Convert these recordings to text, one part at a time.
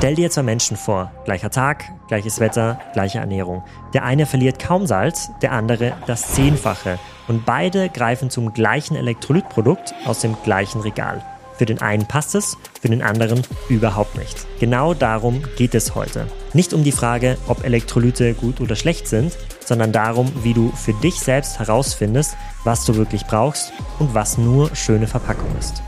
Stell dir zwei Menschen vor, gleicher Tag, gleiches Wetter, gleiche Ernährung. Der eine verliert kaum Salz, der andere das 10-fache. Und beide greifen zum gleichen Elektrolytprodukt aus dem gleichen Regal. Für den einen passt es, für den anderen überhaupt nicht. Genau darum geht es heute. Nicht um die Frage, ob Elektrolyte gut oder schlecht sind, sondern darum, wie du für dich selbst herausfindest, was du wirklich brauchst und was nur schöne Verpackung ist.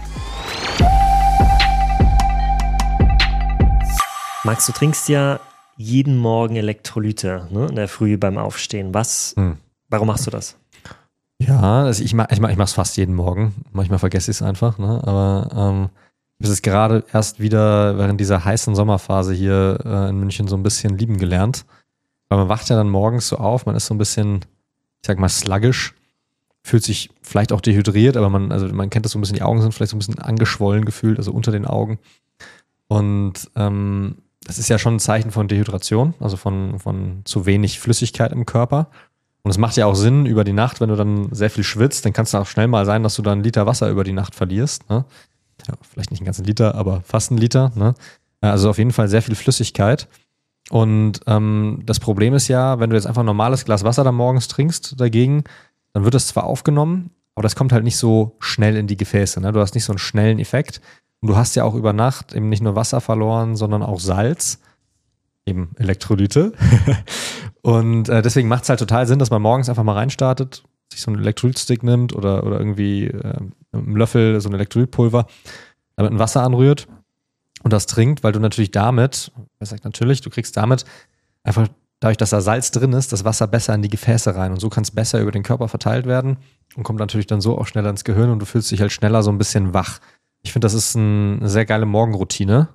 Max, du trinkst ja jeden Morgen Elektrolyte, ne, in der Früh beim Aufstehen. Warum machst du das? Ja, also ich mach's fast jeden Morgen. Manchmal vergesse ich es einfach, ne? Aber ich habe es gerade erst wieder während dieser heißen Sommerphase hier in München so ein bisschen lieben gelernt. Weil man wacht ja dann morgens so auf, man ist so ein bisschen, ich sag mal, sluggish, fühlt sich vielleicht auch dehydriert, aber man kennt das so ein bisschen, die Augen sind vielleicht so ein bisschen angeschwollen gefühlt, also unter den Augen. Und das ist ja schon ein Zeichen von Dehydration, also von zu wenig Flüssigkeit im Körper. Und es macht ja auch Sinn über die Nacht, wenn du dann sehr viel schwitzt, dann kann es auch schnell mal sein, dass du dann 1 Liter Wasser über die Nacht verlierst. Ne? Ja, vielleicht nicht einen ganzen Liter, aber fast 1 Liter. Ne? Also auf jeden Fall sehr viel Flüssigkeit. Und das Problem ist ja, wenn du jetzt einfach ein normales Glas Wasser dann morgens trinkst dagegen, dann wird das zwar aufgenommen, aber das kommt halt nicht so schnell in die Gefäße. Ne? Du hast nicht so einen schnellen Effekt. Und du hast ja auch über Nacht eben nicht nur Wasser verloren, sondern auch Salz, eben Elektrolyte. Und deswegen macht es halt total Sinn, dass man morgens einfach mal reinstartet, sich so einen Elektrolytstick nimmt oder irgendwie mit einem Löffel so ein Elektrolytpulver, damit ein Wasser anrührt und das trinkt, weil du natürlich damit, du kriegst damit einfach dadurch, dass da Salz drin ist, das Wasser besser in die Gefäße rein und so kann es besser über den Körper verteilt werden und kommt natürlich dann so auch schneller ins Gehirn und du fühlst dich halt schneller so ein bisschen wach. Ich finde, das ist eine sehr geile Morgenroutine.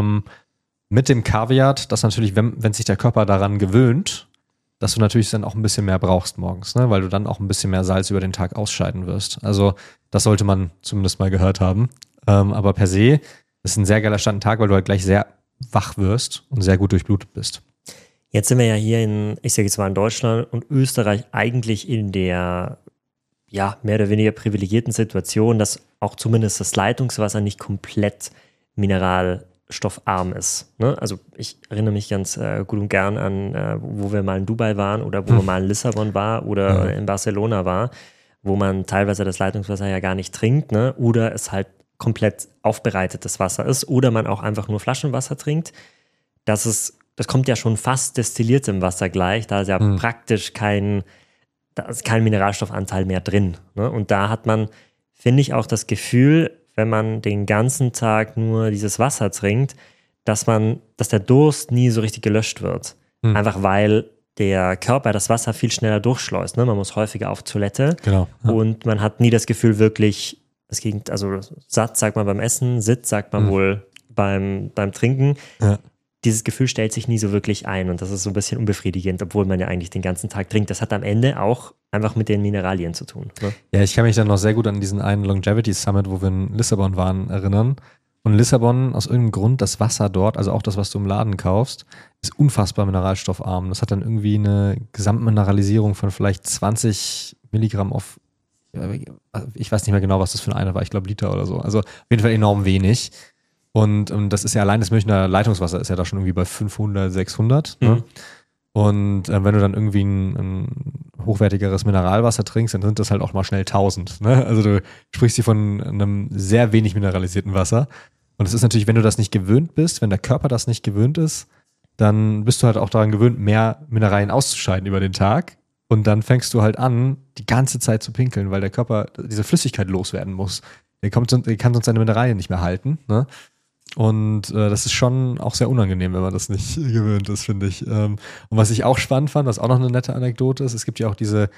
Mit dem Kaviat, dass natürlich, wenn sich der Körper daran gewöhnt, dass du natürlich dann auch ein bisschen mehr brauchst morgens, ne? Weil du dann auch ein bisschen mehr Salz über den Tag ausscheiden wirst. Also das sollte man zumindest mal gehört haben. Aber per se ist ein sehr geiler Start im Tag, weil du halt gleich sehr wach wirst und sehr gut durchblutet bist. Jetzt sind wir ja hier ich sage jetzt mal in Deutschland und Österreich eigentlich in der mehr oder weniger privilegierten Situation, dass auch zumindest das Leitungswasser nicht komplett mineralstoffarm ist. Ne? Also ich erinnere mich ganz gut und gern an, wo wir mal in Dubai waren oder wo wir mal in Lissabon waren oder in Barcelona war, wo man teilweise das Leitungswasser ja gar nicht trinkt, ne? Oder es halt komplett aufbereitetes Wasser ist oder man auch einfach nur Flaschenwasser trinkt. Das kommt ja schon fast destilliertem Wasser gleich, da ist ja praktisch da ist kein Mineralstoffanteil mehr drin. Ne? Und da hat man, finde ich, auch das Gefühl, wenn man den ganzen Tag nur dieses Wasser trinkt, dass der Durst nie so richtig gelöscht wird. Einfach weil der Körper das Wasser viel schneller durchschleust. Ne? Man muss häufiger auf Toilette. Genau. Ja. Und man hat nie das Gefühl wirklich, also satt sagt man beim Essen, Sitz sagt man wohl beim Trinken. Ja. Dieses Gefühl stellt sich nie so wirklich ein und das ist so ein bisschen unbefriedigend, obwohl man ja eigentlich den ganzen Tag trinkt. Das hat am Ende auch einfach mit den Mineralien zu tun. Ne? Ja, ich kann mich dann noch sehr gut an diesen einen Longevity Summit, wo wir in Lissabon waren, erinnern. Und Lissabon, aus irgendeinem Grund, das Wasser dort, also auch das, was du im Laden kaufst, ist unfassbar mineralstoffarm. Das hat dann irgendwie eine Gesamtmineralisierung von vielleicht 20 Milligramm auf, ich weiß nicht mehr genau, was das für eine war, ich glaube Liter oder so. Also auf jeden Fall enorm wenig. Und das ist ja allein das Münchner Leitungswasser ist ja da schon irgendwie bei 500, 600. Ne? Und wenn du dann irgendwie ein hochwertigeres Mineralwasser trinkst, dann sind das halt auch mal schnell 1000. Ne? Also du sprichst hier von einem sehr wenig mineralisierten Wasser. Und es ist natürlich, wenn du das nicht gewöhnt bist, wenn der Körper das nicht gewöhnt ist, dann bist du halt auch daran gewöhnt, mehr Mineralien auszuscheiden über den Tag. Und dann fängst du halt an, die ganze Zeit zu pinkeln, weil der Körper diese Flüssigkeit loswerden muss. Der kann sonst seine Mineralien nicht mehr halten. Ne? Und das ist schon auch sehr unangenehm, wenn man das nicht gewöhnt ist, finde ich. Und was ich auch spannend fand, was auch noch eine nette Anekdote ist, es gibt ja auch diese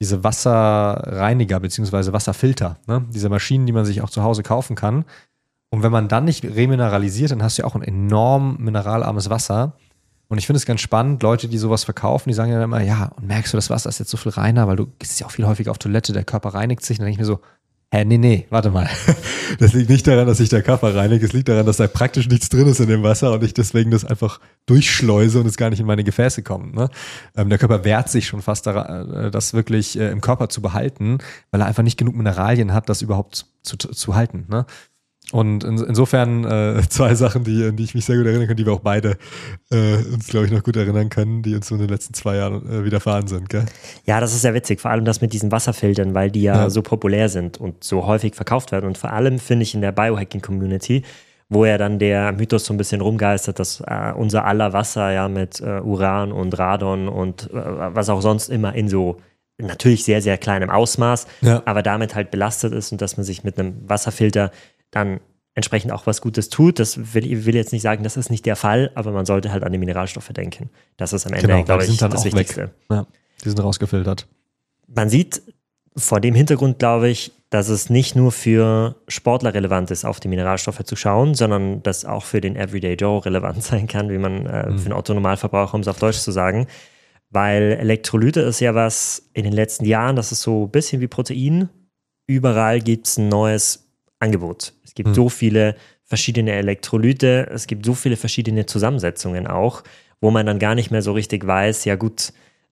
Wasserreiniger bzw. Wasserfilter, ne? Diese Maschinen, die man sich auch zu Hause kaufen kann. Und wenn man dann nicht remineralisiert, dann hast du ja auch ein enorm mineralarmes Wasser. Und ich finde es ganz spannend, Leute, die sowas verkaufen, die sagen ja immer, ja, und merkst du, das Wasser ist jetzt so viel reiner, weil du gehst ja auch viel häufiger auf Toilette, der Körper reinigt sich. Und dann denke ich mir so, nee, warte mal. Das liegt nicht daran, dass sich der Körper reinigt. Es liegt daran, dass da praktisch nichts drin ist in dem Wasser und ich deswegen das einfach durchschleuse und es gar nicht in meine Gefäße kommt. Ne? Der Körper wehrt sich schon fast daran, das wirklich im Körper zu behalten, weil er einfach nicht genug Mineralien hat, das überhaupt zu halten. Ne? Und insofern zwei Sachen, an die ich mich sehr gut erinnern kann, die wir auch beide uns, glaube ich, noch gut erinnern können, die uns so in den letzten 2 Jahren widerfahren sind, gell? Ja, das ist sehr witzig, vor allem das mit diesen Wasserfiltern, weil die ja so populär sind und so häufig verkauft werden. Und vor allem finde ich in der Biohacking-Community, wo ja dann der Mythos so ein bisschen rumgeistert, dass unser aller Wasser ja mit Uran und Radon und was auch sonst immer in so natürlich sehr, sehr kleinem Ausmaß, aber damit halt belastet ist und dass man sich mit einem Wasserfilter dann entsprechend auch was Gutes tut. Das will jetzt nicht sagen, das ist nicht der Fall, aber man sollte halt an die Mineralstoffe denken. Das ist am Ende, glaube ich, das Wichtigste. Ja, die sind rausgefiltert. Man sieht vor dem Hintergrund, glaube ich, dass es nicht nur für Sportler relevant ist, auf die Mineralstoffe zu schauen, sondern dass auch für den Everyday Joe relevant sein kann, wie man für den Otto-Normalverbraucher, um es auf Deutsch zu sagen. Weil Elektrolyte ist ja was in den letzten Jahren, das ist so ein bisschen wie Protein. Überall gibt es ein neues Angebot. Es gibt so viele verschiedene Elektrolyte, es gibt so viele verschiedene Zusammensetzungen auch, wo man dann gar nicht mehr so richtig weiß, ja gut,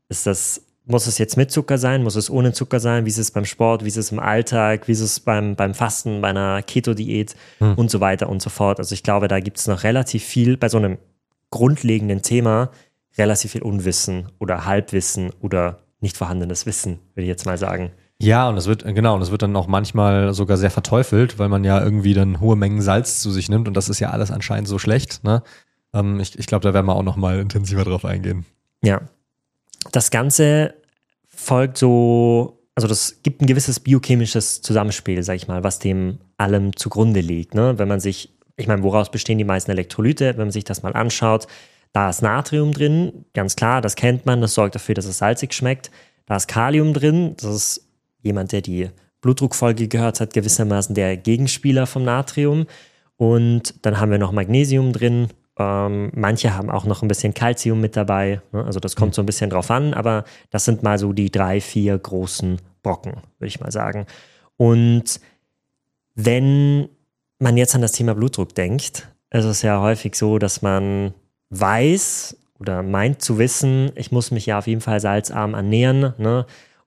muss es jetzt mit Zucker sein, muss es ohne Zucker sein, wie ist es beim Sport, wie ist es im Alltag, wie ist es beim Fasten, bei einer Keto-Diät und so weiter und so fort. Also ich glaube, da gibt es noch relativ viel, bei so einem grundlegenden Thema, relativ viel Unwissen oder Halbwissen oder nicht vorhandenes Wissen, würde ich jetzt mal sagen. Ja, und das wird dann auch manchmal sogar sehr verteufelt, weil man ja irgendwie dann hohe Mengen Salz zu sich nimmt und das ist ja alles anscheinend so schlecht, ne? Ich glaube, da werden wir auch noch mal intensiver drauf eingehen. Ja. Das Ganze folgt so, also das gibt ein gewisses biochemisches Zusammenspiel, sag ich mal, was dem allem zugrunde liegt, ne? Wenn man sich, ich meine, woraus bestehen die meisten Elektrolyte, wenn man sich das mal anschaut, da ist Natrium drin, ganz klar, das kennt man, das sorgt dafür, dass es salzig schmeckt. Da ist Kalium drin, das ist jemand, der die Blutdruckfolge gehört hat, gewissermaßen der Gegenspieler vom Natrium. Und dann haben wir noch Magnesium drin. Manche haben auch noch ein bisschen Calcium mit dabei. Ne? Also das kommt so ein bisschen drauf an, aber das sind mal so die 3, 4 großen Brocken, würde ich mal sagen. Und wenn man jetzt an das Thema Blutdruck denkt, ist es ja häufig so, dass man weiß oder meint zu wissen, ich muss mich ja auf jeden Fall salzarm ernähren, ne?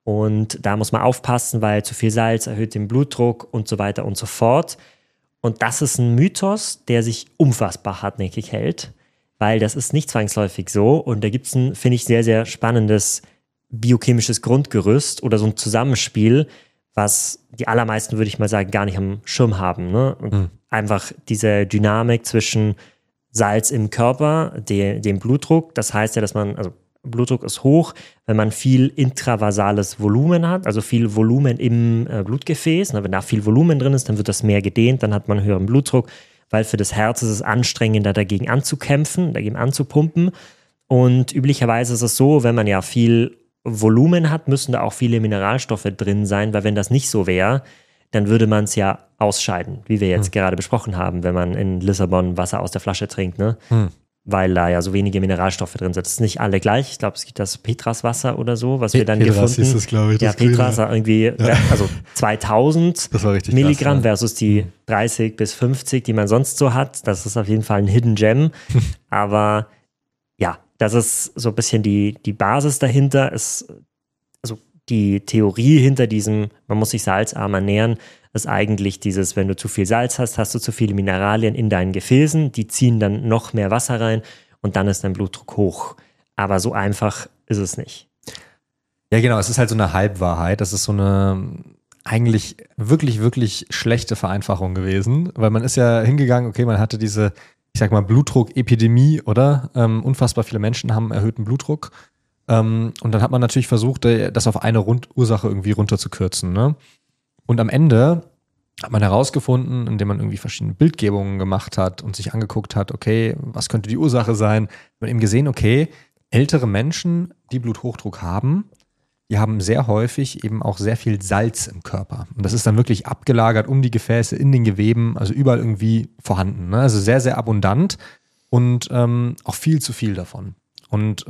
Und da muss man aufpassen, weil zu viel Salz erhöht den Blutdruck und so weiter und so fort. Und das ist ein Mythos, der sich unfassbar hartnäckig hält, weil das ist nicht zwangsläufig so. Und da gibt es ein, finde ich, sehr, sehr spannendes biochemisches Grundgerüst oder so ein Zusammenspiel, was die allermeisten, würde ich mal sagen, gar nicht am Schirm haben. Ne? Und einfach diese Dynamik zwischen Salz im Körper, dem Blutdruck, das heißt ja, dass man, also Blutdruck ist hoch, wenn man viel intravasales Volumen hat, also viel Volumen im Blutgefäß. Wenn da viel Volumen drin ist, dann wird das mehr gedehnt, dann hat man höheren Blutdruck, weil für das Herz ist es anstrengender, dagegen anzukämpfen, dagegen anzupumpen. Und üblicherweise ist es so, wenn man ja viel Volumen hat, müssen da auch viele Mineralstoffe drin sein, weil wenn das nicht so wäre, dann würde man es ja ausscheiden, wie wir jetzt gerade besprochen haben, wenn man in Lissabon Wasser aus der Flasche trinkt, ne? Weil da ja so wenige Mineralstoffe drin sind. Das ist nicht alle gleich. Ich glaube, es gibt das Petras-Wasser oder so, was wir dann Petras gefunden haben. Hieß es, glaube ich, ja, Petras irgendwie, also 2000 Milligramm krass, versus die 30 bis 50, die man sonst so hat. Das ist auf jeden Fall ein Hidden Gem. Aber ja, das ist so ein bisschen die Basis dahinter. Also die Theorie hinter diesem, man muss sich salzarm ernähren, ist eigentlich dieses, wenn du zu viel Salz hast, hast du zu viele Mineralien in deinen Gefäßen, die ziehen dann noch mehr Wasser rein und dann ist dein Blutdruck hoch. Aber so einfach ist es nicht. Ja, genau, es ist halt so eine Halbwahrheit. Das ist so eine eigentlich wirklich, wirklich schlechte Vereinfachung gewesen, weil man ist ja hingegangen, okay, man hatte diese, ich sag mal, Blutdruck-Epidemie, oder? Unfassbar viele Menschen haben erhöhten Blutdruck. Und dann hat man natürlich versucht, das auf eine Ursache irgendwie runterzukürzen, ne? Und am Ende hat man herausgefunden, indem man irgendwie verschiedene Bildgebungen gemacht hat und sich angeguckt hat, okay, was könnte die Ursache sein? Hat man eben gesehen, okay, ältere Menschen, die Bluthochdruck haben, die haben sehr häufig eben auch sehr viel Salz im Körper. Und das ist dann wirklich abgelagert um die Gefäße, in den Geweben, also überall irgendwie vorhanden, ne? Also sehr, sehr abundant und auch viel zu viel davon. Und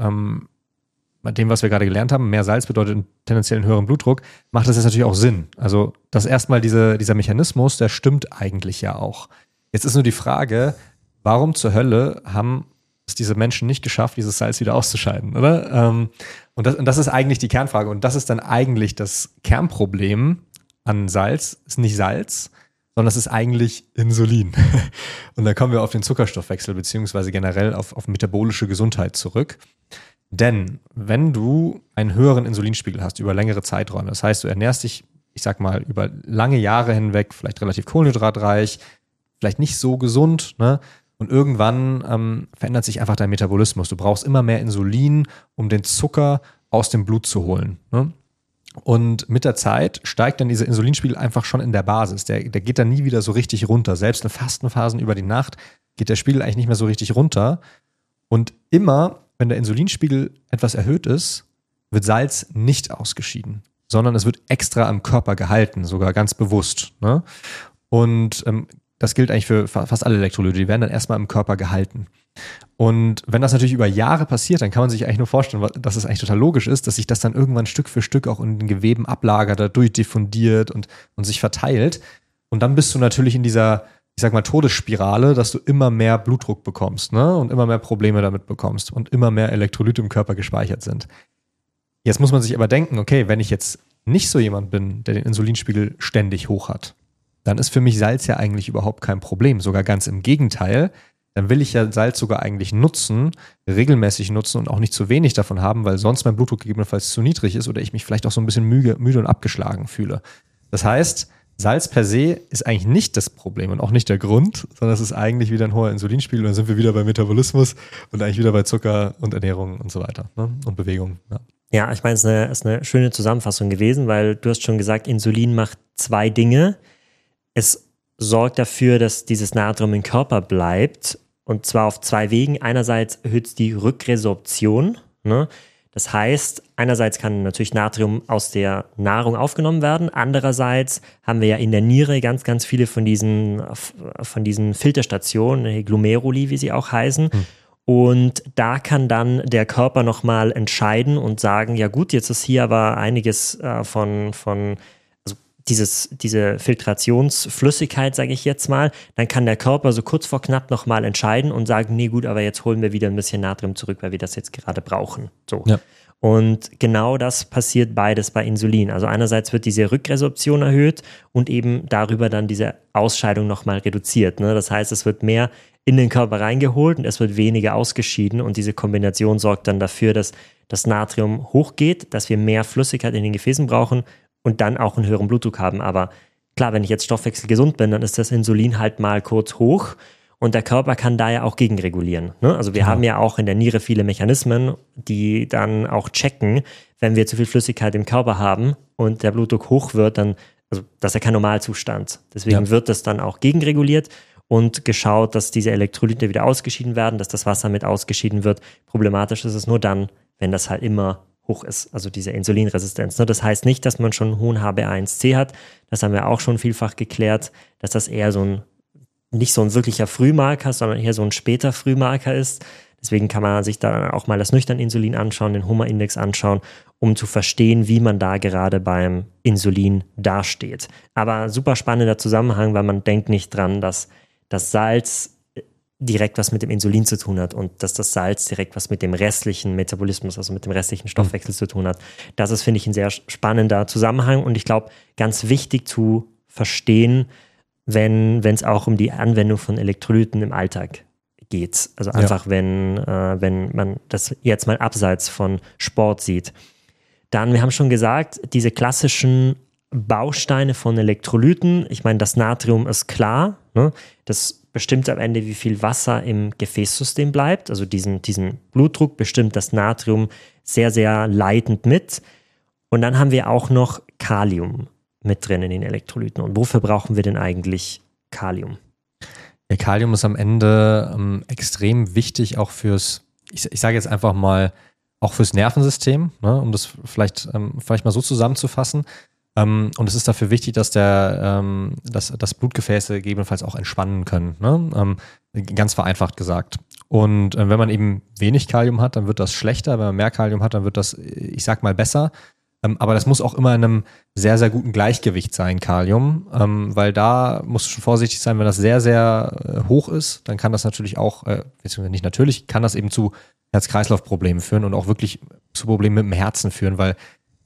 bei dem, was wir gerade gelernt haben, mehr Salz bedeutet tendenziell einen höheren Blutdruck, macht das jetzt natürlich auch Sinn. Also das erstmal dieser Mechanismus, der stimmt eigentlich ja auch. Jetzt ist nur die Frage, warum zur Hölle haben es diese Menschen nicht geschafft, dieses Salz wieder auszuscheiden, oder? Und das ist eigentlich die Kernfrage. Und das ist dann eigentlich das Kernproblem an Salz, ist nicht Salz, sondern es ist eigentlich Insulin. Und dann kommen wir auf den Zuckerstoffwechsel beziehungsweise generell auf metabolische Gesundheit zurück. Denn wenn du einen höheren Insulinspiegel hast über längere Zeiträume, das heißt, du ernährst dich, ich sag mal, über lange Jahre hinweg, vielleicht relativ kohlenhydratreich, vielleicht nicht so gesund, ne? Und irgendwann verändert sich einfach dein Metabolismus. Du brauchst immer mehr Insulin, um den Zucker aus dem Blut zu holen, ne? Und mit der Zeit steigt dann dieser Insulinspiegel einfach schon in der Basis. Der geht dann nie wieder so richtig runter. Selbst in Fastenphasen über die Nacht geht der Spiegel eigentlich nicht mehr so richtig runter. Und immer, wenn der Insulinspiegel etwas erhöht ist, wird Salz nicht ausgeschieden, sondern es wird extra am Körper gehalten, sogar ganz bewusst, ne? Und das gilt eigentlich für fast alle Elektrolyte. Die werden dann erstmal im Körper gehalten. Und wenn das natürlich über Jahre passiert, dann kann man sich eigentlich nur vorstellen, dass es eigentlich total logisch ist, dass sich das dann irgendwann Stück für Stück auch in den Geweben ablagert, dadurch diffundiert und sich verteilt. Und dann bist du natürlich in dieser, ich sag mal, Todesspirale, dass du immer mehr Blutdruck bekommst, ne? Und immer mehr Probleme damit bekommst und immer mehr Elektrolyte im Körper gespeichert sind. Jetzt muss man sich aber denken, okay, wenn ich jetzt nicht so jemand bin, der den Insulinspiegel ständig hoch hat, dann ist für mich Salz ja eigentlich überhaupt kein Problem. Sogar ganz im Gegenteil. Dann will ich ja Salz sogar eigentlich nutzen, regelmäßig nutzen und auch nicht zu wenig davon haben, weil sonst mein Blutdruck gegebenenfalls zu niedrig ist oder ich mich vielleicht auch so ein bisschen müde und abgeschlagen fühle. Das heißt, Salz per se ist eigentlich nicht das Problem und auch nicht der Grund, sondern es ist eigentlich wieder ein hoher Insulinspiegel und dann sind wir wieder bei Metabolismus und eigentlich wieder bei Zucker und Ernährung und so weiter, ne? Und Bewegung. Ja. Ja, ich meine, es ist eine schöne Zusammenfassung gewesen, weil du hast schon gesagt, Insulin macht zwei Dinge. Es sorgt dafür, dass dieses Natrium im Körper bleibt und zwar auf zwei Wegen. Einerseits erhöht es die Rückresorption, ne? Das heißt, einerseits kann natürlich Natrium aus der Nahrung aufgenommen werden. Andererseits haben wir ja in der Niere ganz, ganz viele von diesen Filterstationen, Glomeruli, wie sie auch heißen. Und da kann dann der Körper nochmal entscheiden und sagen, ja gut, jetzt ist hier aber einiges diese Filtrationsflüssigkeit, sage ich jetzt mal, dann kann der Körper so kurz vor knapp nochmal entscheiden und sagen, nee gut, aber jetzt holen wir wieder ein bisschen Natrium zurück, weil wir das jetzt gerade brauchen. So. Ja. Und genau das passiert beides bei Insulin. Also einerseits wird diese Rückresorption erhöht und eben darüber dann diese Ausscheidung nochmal reduziert, ne? Das heißt, es wird mehr in den Körper reingeholt und es wird weniger ausgeschieden und diese Kombination sorgt dann dafür, dass das Natrium hochgeht, dass wir mehr Flüssigkeit in den Gefäßen brauchen und dann auch einen höheren Blutdruck haben. Aber klar, wenn ich jetzt stoffwechselgesund bin, dann ist das Insulin halt mal kurz hoch und der Körper kann da ja auch gegenregulieren, ne? Also wir haben ja auch in der Niere viele Mechanismen, die dann auch checken, wenn wir zu viel Flüssigkeit im Körper haben und der Blutdruck hoch wird, dann, also das ist ja kein Normalzustand. Deswegen wird das dann auch gegenreguliert und geschaut, dass diese Elektrolyte wieder ausgeschieden werden, dass das Wasser mit ausgeschieden wird. Problematisch ist es nur dann, wenn das halt immer hoch ist, also diese Insulinresistenz. Das heißt nicht, dass man schon einen hohen HbA1c hat, das haben wir auch schon vielfach geklärt, dass das eher nicht so ein wirklicher Frühmarker, sondern eher so ein später Frühmarker ist. Deswegen kann man sich da auch mal das Nüchtern-Insulin anschauen, den HUMA-Index anschauen, um zu verstehen, wie man da gerade beim Insulin dasteht. Aber super spannender Zusammenhang, weil man denkt nicht dran, dass das Salz direkt was mit dem Insulin zu tun hat und dass das Salz direkt was mit dem restlichen Metabolismus, also mit dem restlichen Stoffwechsel zu tun hat. Das ist, finde ich, ein sehr spannender Zusammenhang und ich glaube, ganz wichtig zu verstehen, wenn es auch um die Anwendung von Elektrolyten im Alltag geht. Also einfach, wenn man das jetzt mal abseits von Sport sieht. Dann, wir haben schon gesagt, diese klassischen Bausteine von Elektrolyten, ich meine, das Natrium ist klar, ne? Das bestimmt am Ende, wie viel Wasser im Gefäßsystem bleibt. Also diesen Blutdruck bestimmt das Natrium sehr, sehr leitend mit. Und dann haben wir auch noch Kalium mit drin in den Elektrolyten. Und wofür brauchen wir denn eigentlich Kalium? Ja, Kalium ist am Ende extrem wichtig auch fürs, ich sage jetzt einfach mal, auch fürs Nervensystem, ne? Um das vielleicht mal so zusammenzufassen. Und es ist dafür wichtig, dass das Blutgefäße gegebenenfalls auch entspannen können, ne? Ganz vereinfacht gesagt. Und wenn man eben wenig Kalium hat, dann wird das schlechter. Wenn man mehr Kalium hat, dann wird das, ich sag mal, besser. Aber das muss auch immer in einem sehr, sehr guten Gleichgewicht sein, Kalium. Weil da musst du schon vorsichtig sein, wenn das sehr, sehr hoch ist, dann kann das natürlich auch, beziehungsweise nicht natürlich, kann das eben zu Herz-Kreislauf-Problemen führen und auch wirklich zu Problemen mit dem Herzen führen, weil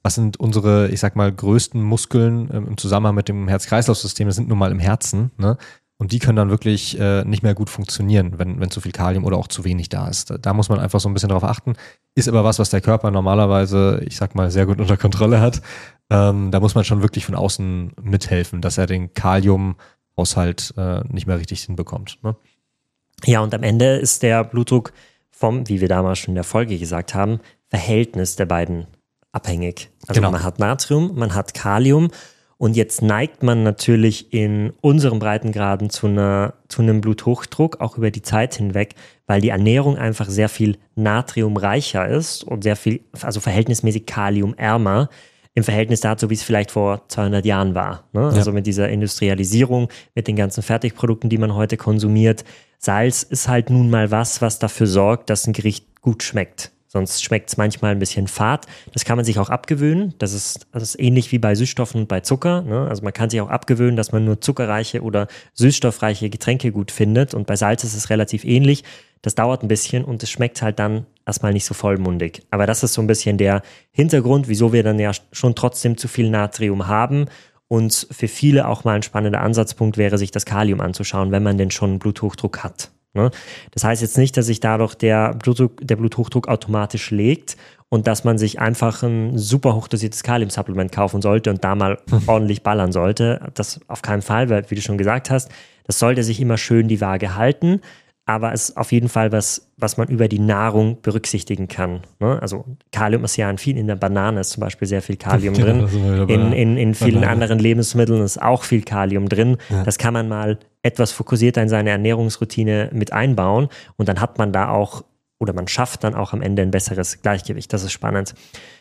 was sind unsere, ich sag mal, größten Muskeln im Zusammenhang mit dem Herz-Kreislauf-System, das sind nun mal im Herzen, ne? Und die können dann wirklich nicht mehr gut funktionieren, wenn zu viel Kalium oder auch zu wenig da ist. Da muss man einfach so ein bisschen drauf achten. Ist aber was der Körper normalerweise, ich sag mal, sehr gut unter Kontrolle hat. Da muss man schon wirklich von außen mithelfen, dass er den Kaliumhaushalt nicht mehr richtig hinbekommt. Ne? Ja, und am Ende ist der Blutdruck vom, wie wir damals schon in der Folge gesagt haben, Verhältnis der beiden abhängig. Also genau. Man hat Natrium, man hat Kalium. Und jetzt neigt man natürlich in unseren Breitengraden zu einem Bluthochdruck, auch über die Zeit hinweg, weil die Ernährung einfach sehr viel natriumreicher ist und sehr viel, also verhältnismäßig kaliumärmer im Verhältnis dazu, wie es vielleicht vor 200 Jahren war. Ne? Also mit dieser Industrialisierung, mit den ganzen Fertigprodukten, die man heute konsumiert. Salz ist halt nun mal was dafür sorgt, dass ein Gericht gut schmeckt. Sonst schmeckt es manchmal ein bisschen fad. Das kann man sich auch abgewöhnen. Das ist ähnlich wie bei Süßstoffen und bei Zucker. Ne? Also man kann sich auch abgewöhnen, dass man nur zuckerreiche oder süßstoffreiche Getränke gut findet. Und bei Salz ist es relativ ähnlich. Das dauert ein bisschen und es schmeckt halt dann erstmal nicht so vollmundig. Aber das ist so ein bisschen der Hintergrund, wieso wir dann ja schon trotzdem zu viel Natrium haben. Und für viele auch mal ein spannender Ansatzpunkt wäre, sich das Kalium anzuschauen, wenn man denn schon einen Bluthochdruck hat. Das heißt jetzt nicht, dass sich dadurch der Bluthochdruck automatisch legt und dass man sich einfach ein super hochdosiertes Kaliumsupplement kaufen sollte und da mal ordentlich ballern sollte. Das auf keinen Fall, weil, wie du schon gesagt hast, das sollte sich immer schön die Waage halten, aber es ist auf jeden Fall was man über die Nahrung berücksichtigen kann. Also Kalium ist ja in der Banane ist zum Beispiel sehr viel Kalium drin. In vielen anderen Lebensmitteln ist auch viel Kalium drin. Ja. Das kann man mal etwas fokussierter in seine Ernährungsroutine mit einbauen und dann hat man da auch, oder man schafft dann auch am Ende ein besseres Gleichgewicht. Das ist spannend.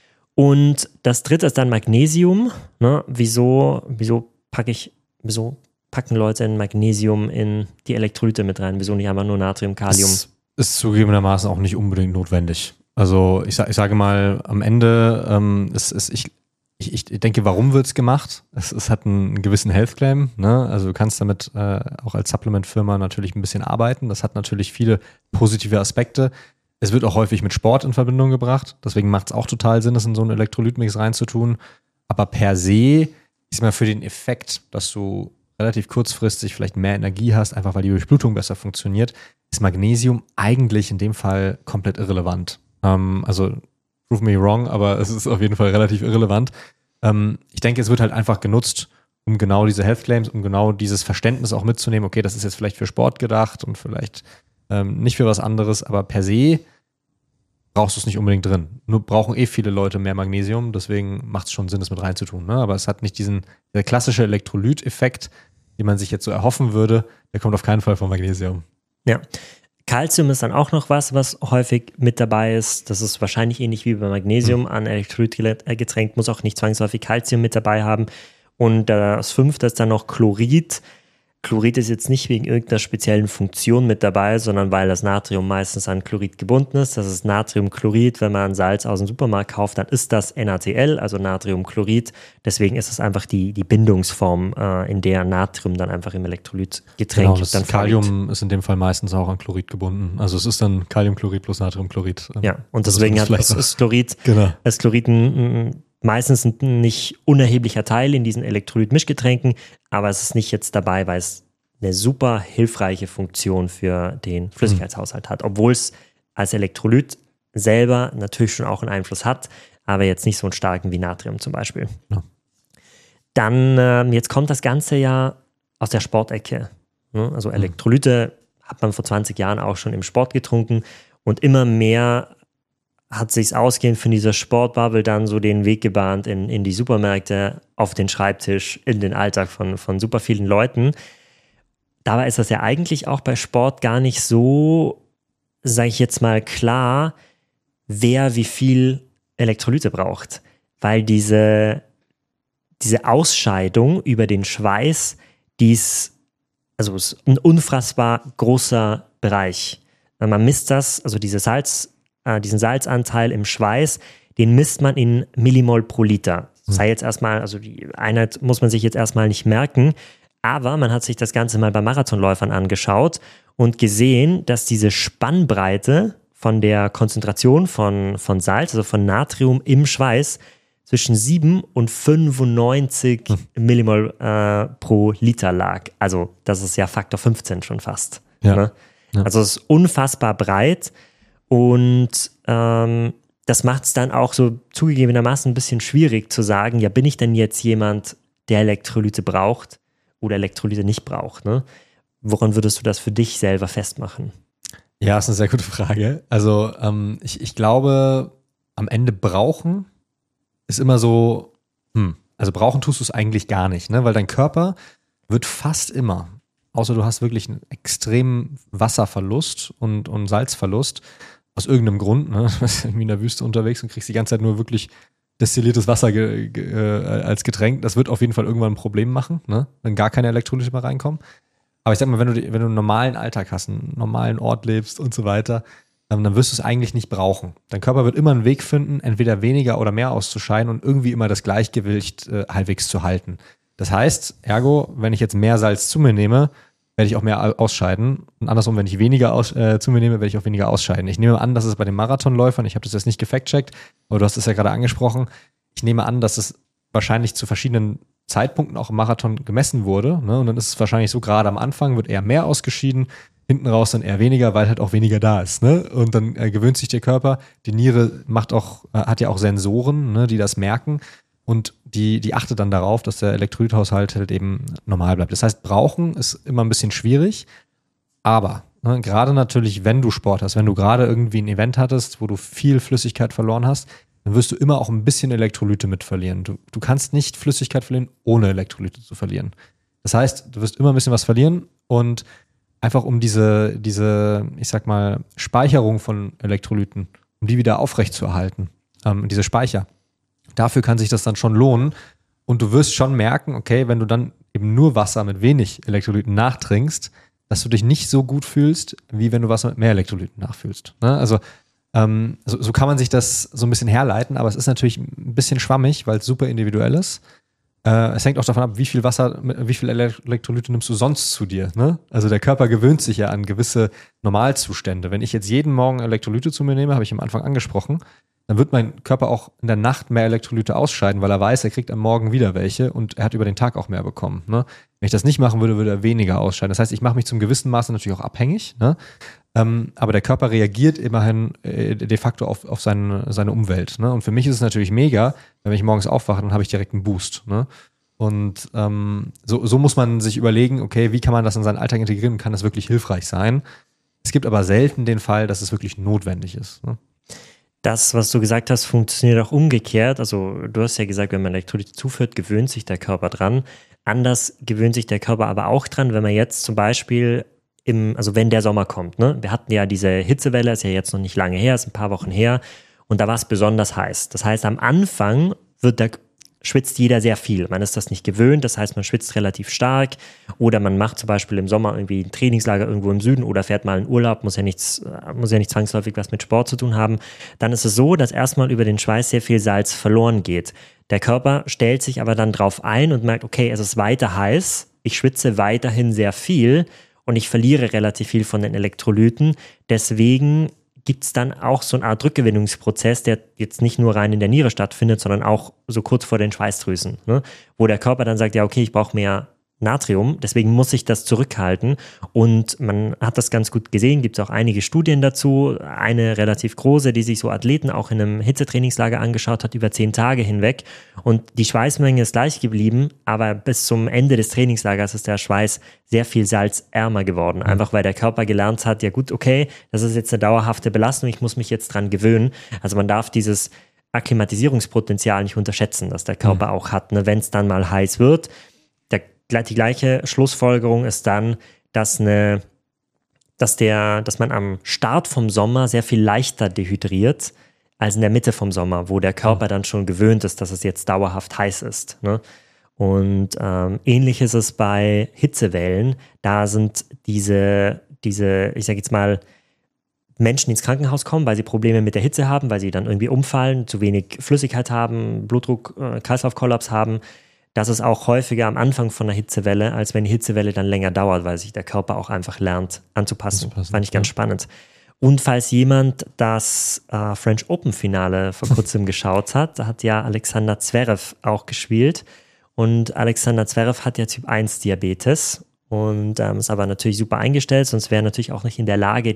Und das dritte ist dann Magnesium. Wieso packen Leute in Magnesium in die Elektrolyte mit rein? Wieso nicht einfach nur Natrium, Kalium? Das ist zugegebenermaßen auch nicht unbedingt notwendig. Also ich sage mal, am Ende ich denke, warum wird es gemacht? Es hat einen gewissen Health Claim, ne? Also du kannst damit auch als Supplement-Firma natürlich ein bisschen arbeiten. Das hat natürlich viele positive Aspekte. Es wird auch häufig mit Sport in Verbindung gebracht. Deswegen macht es auch total Sinn, das in so einen Elektrolytmix reinzutun. Aber per se ist mal für den Effekt, dass du relativ kurzfristig vielleicht mehr Energie hast, einfach weil die Durchblutung besser funktioniert, ist Magnesium eigentlich in dem Fall komplett irrelevant. Also prove me wrong, aber es ist auf jeden Fall relativ irrelevant. Ich denke, es wird halt einfach genutzt, um genau diese Health Claims, um genau dieses Verständnis auch mitzunehmen. Okay, das ist jetzt vielleicht für Sport gedacht und vielleicht nicht für was anderes, aber per se brauchst du es nicht unbedingt drin. Nur brauchen viele Leute mehr Magnesium, deswegen macht es schon Sinn, das mit reinzutun. Ne? Aber es hat nicht der klassische Elektrolyt-Effekt, den man sich jetzt so erhoffen würde, der kommt auf keinen Fall von Magnesium. Ja. Calcium ist dann auch noch was häufig mit dabei ist. Das ist wahrscheinlich ähnlich wie bei Magnesium an Elektrolytgetränk, muss auch nicht zwangsläufig Calcium mit dabei haben. Und das 5. ist dann noch Chlorid. Chlorid ist jetzt nicht wegen irgendeiner speziellen Funktion mit dabei, sondern weil das Natrium meistens an Chlorid gebunden ist. Das ist Natriumchlorid. Wenn man Salz aus dem Supermarkt kauft, dann ist das NaCl, also Natriumchlorid. Deswegen ist es einfach die Bindungsform, in der Natrium dann einfach im Elektrolytgetränk das dann Kalium ist in dem Fall meistens auch an Chlorid gebunden. Also es ist dann Kaliumchlorid plus Natriumchlorid. Ja, und deswegen ist Chlorid, genau. ist Chlorid meistens ein nicht unerheblicher Teil in diesen Elektrolyt-Mischgetränken, aber es ist nicht jetzt dabei, weil es eine super hilfreiche Funktion für den Flüssigkeitshaushalt hat, obwohl es als Elektrolyt selber natürlich schon auch einen Einfluss hat, aber jetzt nicht so einen starken wie Natrium zum Beispiel. Ja. Dann, jetzt kommt das Ganze ja aus der Sportecke. Ne? Also Elektrolyte hat man vor 20 Jahren auch schon im Sport getrunken und immer mehr hat sich ausgehend von dieser Sportbubble dann so den Weg gebahnt in die Supermärkte, auf den Schreibtisch, in den Alltag von super vielen Leuten. Dabei ist das ja eigentlich auch bei Sport gar nicht so, sage ich jetzt mal, klar, wer wie viel Elektrolyte braucht. Weil diese Ausscheidung über den Schweiß, ist ein unfassbar großer Bereich. Man misst das, also diesen Salzanteil im Schweiß, den misst man in Millimol pro Liter. Das sei jetzt erstmal, also die Einheit muss man sich jetzt erstmal nicht merken, aber man hat sich das Ganze mal bei Marathonläufern angeschaut und gesehen, dass diese Spannbreite von der Konzentration von Salz, also von Natrium im Schweiß, zwischen 7 und 95 Millimol pro Liter lag. Also das ist ja Faktor 15 schon fast. Ja. Ne? Ja. Also es ist unfassbar breit und das macht es dann auch so zugegebenermaßen ein bisschen schwierig zu sagen, ja, bin ich denn jetzt jemand, der Elektrolyte braucht oder Elektrolyte nicht braucht? Ne? Woran würdest du das für dich selber festmachen? Ja, ist eine sehr gute Frage. Also ich glaube, am Ende brauchen ist immer so, also brauchen tust du es eigentlich gar nicht, ne? Weil dein Körper wird fast immer, außer du hast wirklich einen extremen Wasserverlust und Salzverlust, aus irgendeinem Grund, ne? Du bist irgendwie in der Wüste unterwegs und kriegst die ganze Zeit nur wirklich destilliertes Wasser als Getränk. Das wird auf jeden Fall irgendwann ein Problem machen, ne? Wenn gar keine Elektrolyte mehr reinkommen. Aber ich sag mal, wenn du einen normalen Alltag hast, einen normalen Ort lebst und so weiter, dann wirst du es eigentlich nicht brauchen. Dein Körper wird immer einen Weg finden, entweder weniger oder mehr auszuscheiden und irgendwie immer das Gleichgewicht halbwegs zu halten. Das heißt, ergo, wenn ich jetzt mehr Salz zu mir nehme, werde ich auch mehr ausscheiden. Und andersrum, wenn ich weniger zu mir nehme, werde ich auch weniger ausscheiden. Ich nehme an, dass es bei den Marathonläufern, ich habe das jetzt nicht gefact-checkt, aber du hast es ja gerade angesprochen, ich nehme an, dass es wahrscheinlich zu verschiedenen Zeitpunkten auch im Marathon gemessen wurde. Ne? Und dann ist es wahrscheinlich so, gerade am Anfang wird eher mehr ausgeschieden, hinten raus dann eher weniger, weil halt auch weniger da ist. Ne? Und dann gewöhnt sich der Körper. Die Niere hat ja auch Sensoren, ne, die das merken. Und die achtet dann darauf, dass der Elektrolythaushalt halt eben normal bleibt. Das heißt, brauchen ist immer ein bisschen schwierig. Aber ne, gerade natürlich, wenn du Sport hast, wenn du gerade irgendwie ein Event hattest, wo du viel Flüssigkeit verloren hast, dann wirst du immer auch ein bisschen Elektrolyte mit verlieren. Du kannst nicht Flüssigkeit verlieren, ohne Elektrolyte zu verlieren. Das heißt, du wirst immer ein bisschen was verlieren und einfach um diese, ich sag mal, Speicherung von Elektrolyten, um die wieder aufrechtzuerhalten, diese Speicher. Dafür kann sich das dann schon lohnen und du wirst schon merken, okay, wenn du dann eben nur Wasser mit wenig Elektrolyten nachtrinkst, dass du dich nicht so gut fühlst, wie wenn du Wasser mit mehr Elektrolyten nachfühlst. Ne? Also so kann man sich das so ein bisschen herleiten, aber es ist natürlich ein bisschen schwammig, weil es super individuell ist. Es hängt auch davon ab, wie viel Elektrolyte nimmst du sonst zu dir. Ne? Also der Körper gewöhnt sich ja an gewisse Normalzustände. Wenn ich jetzt jeden Morgen Elektrolyte zu mir nehme, habe ich am Anfang angesprochen, dann wird mein Körper auch in der Nacht mehr Elektrolyte ausscheiden, weil er weiß, er kriegt am Morgen wieder welche und er hat über den Tag auch mehr bekommen. Ne? Wenn ich das nicht machen würde, würde er weniger ausscheiden. Das heißt, ich mache mich zum gewissen Maße natürlich auch abhängig, ne? Aber der Körper reagiert immerhin de facto auf seine Umwelt. Ne? Und für mich ist es natürlich mega, wenn ich morgens aufwache, dann habe ich direkt einen Boost. Ne? Und so muss man sich überlegen, okay, wie kann man das in seinen Alltag integrieren und kann das wirklich hilfreich sein? Es gibt aber selten den Fall, dass es wirklich notwendig ist. Ne? Das, was du gesagt hast, funktioniert auch umgekehrt. Also du hast ja gesagt, wenn man Elektrolyte zuführt, gewöhnt sich der Körper dran. Anders gewöhnt sich der Körper aber auch dran, wenn man jetzt zum Beispiel also wenn der Sommer kommt, ne? Wir hatten ja diese Hitzewelle, ist ja jetzt noch nicht lange her, ist ein paar Wochen her und da war es besonders heiß. Das heißt, am Anfang schwitzt jeder sehr viel. Man ist das nicht gewöhnt, das heißt, man schwitzt relativ stark oder man macht zum Beispiel im Sommer irgendwie ein Trainingslager irgendwo im Süden oder fährt mal in Urlaub, muss ja nicht zwangsläufig was mit Sport zu tun haben. Dann ist es so, dass erstmal über den Schweiß sehr viel Salz verloren geht. Der Körper stellt sich aber dann drauf ein und merkt, okay, es ist weiter heiß, ich schwitze weiterhin sehr viel und ich verliere relativ viel von den Elektrolyten. Deswegen gibt es dann auch so eine Art Rückgewinnungsprozess, der jetzt nicht nur rein in der Niere stattfindet, sondern auch so kurz vor den Schweißdrüsen, ne? Wo der Körper dann sagt, ja okay, ich brauche mehr Natrium, deswegen muss ich das zurückhalten und man hat das ganz gut gesehen, gibt es auch einige Studien dazu, eine relativ große, die sich so Athleten auch in einem Hitzetrainingslager angeschaut hat, über 10 Tage hinweg und die Schweißmenge ist gleich geblieben, aber bis zum Ende des Trainingslagers ist der Schweiß sehr viel salzärmer geworden, einfach weil der Körper gelernt hat, ja gut, okay, das ist jetzt eine dauerhafte Belastung, ich muss mich jetzt dran gewöhnen, also man darf dieses Akklimatisierungspotenzial nicht unterschätzen, das der Körper auch hat, ne? Wenn es dann mal heiß wird. Die gleiche Schlussfolgerung ist dann, dass man am Start vom Sommer sehr viel leichter dehydriert als in der Mitte vom Sommer, wo der Körper dann schon gewöhnt ist, dass es jetzt dauerhaft heiß ist. Ne? Und ähnlich ist es bei Hitzewellen. Da sind diese, ich sage jetzt mal, Menschen, die ins Krankenhaus kommen, weil sie Probleme mit der Hitze haben, weil sie dann irgendwie umfallen, zu wenig Flüssigkeit haben, Blutdruck, Kreislaufkollaps haben. Das ist auch häufiger am Anfang von einer Hitzewelle, als wenn die Hitzewelle dann länger dauert, weil sich der Körper auch einfach lernt anzupassen. Fand ich ganz spannend. Und falls jemand das French Open Finale vor kurzem geschaut hat, da hat ja Alexander Zverev auch gespielt. Und Alexander Zverev hat ja Typ 1 Diabetes und ist aber natürlich super eingestellt, sonst wäre er natürlich auch nicht in der Lage,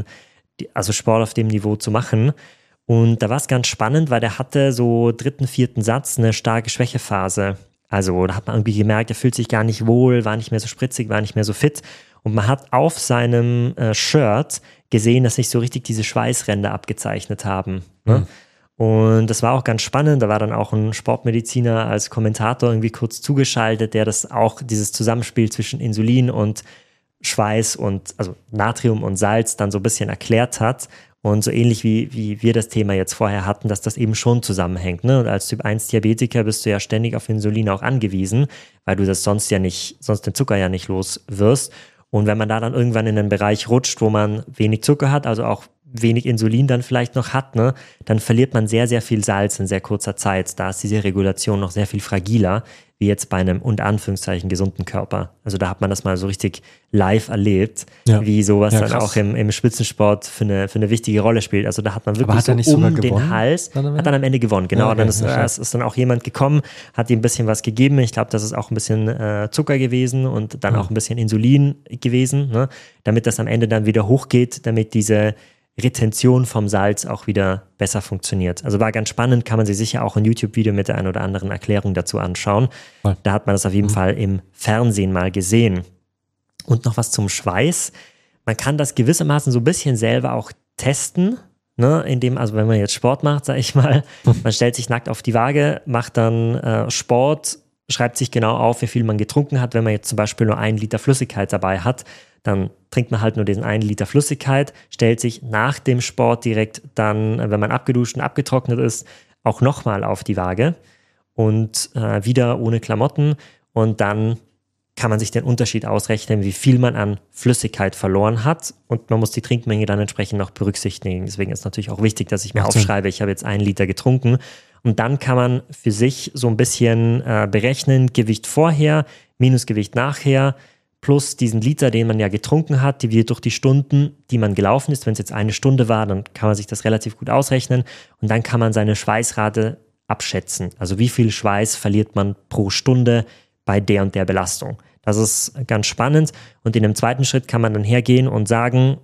also Sport auf dem Niveau zu machen. Und da war es ganz spannend, weil der hatte so 3., 4. Satz eine starke Schwächephase. Also da hat man irgendwie gemerkt, er fühlt sich gar nicht wohl, war nicht mehr so spritzig, war nicht mehr so fit. Und man hat auf seinem Shirt gesehen, dass sich so richtig diese Schweißränder abgezeichnet haben. Ne? Und das war auch ganz spannend. Da war dann auch ein Sportmediziner als Kommentator irgendwie kurz zugeschaltet, der das auch, dieses Zusammenspiel zwischen Insulin und Schweiß und also Natrium und Salz dann so ein bisschen erklärt hat. Und so ähnlich wie wir das Thema jetzt vorher hatten, dass das eben schon zusammenhängt. Ne? Und als Typ 1 Diabetiker bist du ja ständig auf Insulin auch angewiesen, weil du das sonst den Zucker ja nicht los wirst. Und wenn man da dann irgendwann in einen Bereich rutscht, wo man wenig Zucker hat, also auch wenig Insulin dann vielleicht noch hat, ne, dann verliert man sehr, sehr viel Salz in sehr kurzer Zeit. Da ist diese Regulation noch sehr viel fragiler, wie jetzt bei einem unter Anführungszeichen gesunden Körper. Also da hat man das mal so richtig live erlebt, wie sowas dann auch im Spitzensport für eine wichtige Rolle spielt. Also da hat man wirklich den Hals, hat dann am Ende gewonnen. Genau, dann ist dann auch jemand gekommen, hat ihm ein bisschen was gegeben. Ich glaube, das ist auch ein bisschen Zucker gewesen und dann auch ein bisschen Insulin gewesen, ne, damit das am Ende dann wieder hochgeht, damit diese Retention vom Salz auch wieder besser funktioniert. Also war ganz spannend, kann man sich sicher auch ein YouTube-Video mit der einen oder anderen Erklärung dazu anschauen. Da hat man das auf jeden Fall im Fernsehen mal gesehen. Und noch was zum Schweiß. Man kann das gewissermaßen so ein bisschen selber auch testen, ne? Also wenn man jetzt Sport macht, sage ich mal, man stellt sich nackt auf die Waage, macht dann Sport, schreibt sich genau auf, wie viel man getrunken hat. Wenn man jetzt zum Beispiel nur 1 Liter Flüssigkeit dabei hat, dann trinkt man halt nur diesen 1 Liter Flüssigkeit, stellt sich nach dem Sport direkt dann, wenn man abgeduscht und abgetrocknet ist, auch nochmal auf die Waage und wieder ohne Klamotten und dann kann man sich den Unterschied ausrechnen, wie viel man an Flüssigkeit verloren hat und man muss die Trinkmenge dann entsprechend noch berücksichtigen. Deswegen ist natürlich auch wichtig, dass ich mir aufschreibe, ich habe jetzt 1 Liter getrunken und dann kann man für sich so ein bisschen berechnen, Gewicht vorher, minus Gewicht nachher, plus diesen Liter, den man ja getrunken hat, dividiert durch die Stunden, die man gelaufen ist. Wenn es jetzt 1 Stunde war, dann kann man sich das relativ gut ausrechnen und dann kann man seine Schweißrate abschätzen. Also wie viel Schweiß verliert man pro Stunde bei der und der Belastung. Das ist ganz spannend und in dem zweiten Schritt kann man dann hergehen und sagen,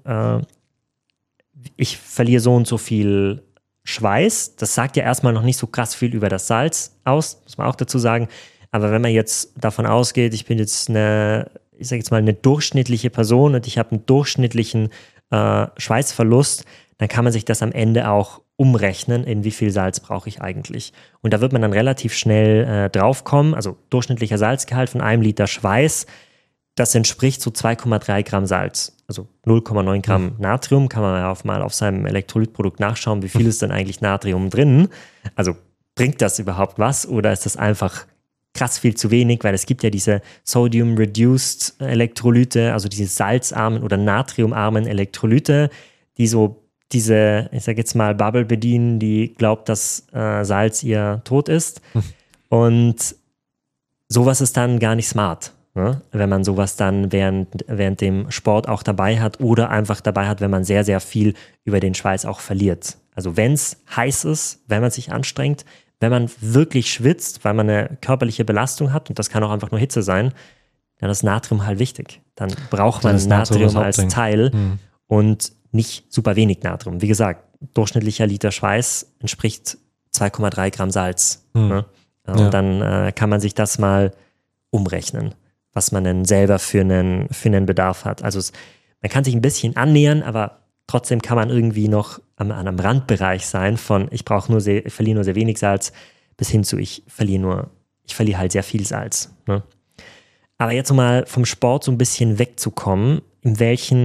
ich verliere so und so viel Schweiß. Das sagt ja erstmal noch nicht so krass viel über das Salz aus, muss man auch dazu sagen. Aber wenn man jetzt davon ausgeht, ich bin jetzt eine durchschnittliche Person und ich habe einen durchschnittlichen Schweißverlust, dann kann man sich das am Ende auch umrechnen, in wie viel Salz brauche ich eigentlich. Und da wird man dann relativ schnell draufkommen, also durchschnittlicher Salzgehalt von 1 Liter Schweiß, das entspricht so 2,3 Gramm Salz, also 0,9 Gramm Natrium, kann man ja auch mal auf seinem Elektrolytprodukt nachschauen, wie viel ist denn eigentlich Natrium drin, also bringt das überhaupt was oder ist das einfach krass viel zu wenig, weil es gibt ja diese Sodium-Reduced Elektrolyte, also diese salzarmen oder natriumarmen Elektrolyte, die so diese, ich sag jetzt mal, Bubble bedienen, die glaubt, dass Salz ihr Tod ist. Und sowas ist dann gar nicht smart, ne? Wenn man sowas dann während dem Sport auch dabei hat oder einfach dabei hat, wenn man sehr, sehr viel über den Schweiß auch verliert. Also wenn es heiß ist, wenn man sich anstrengt, wenn man wirklich schwitzt, weil man eine körperliche Belastung hat, und das kann auch einfach nur Hitze sein, dann ist Natrium halt wichtig. Dann braucht man Natrium als Teil und nicht super wenig Natrium. Wie gesagt, durchschnittlicher Liter Schweiß entspricht 2,3 Gramm Salz. Ne? Und dann kann man sich das mal umrechnen, was man denn selber für einen Bedarf hat. Also man kann sich ein bisschen annähern, aber trotzdem kann man irgendwie noch an einem Randbereich sein von ich verliere nur sehr wenig Salz bis hin zu ich verliere halt sehr viel Salz. Ne? Aber jetzt mal vom Sport so ein bisschen wegzukommen, für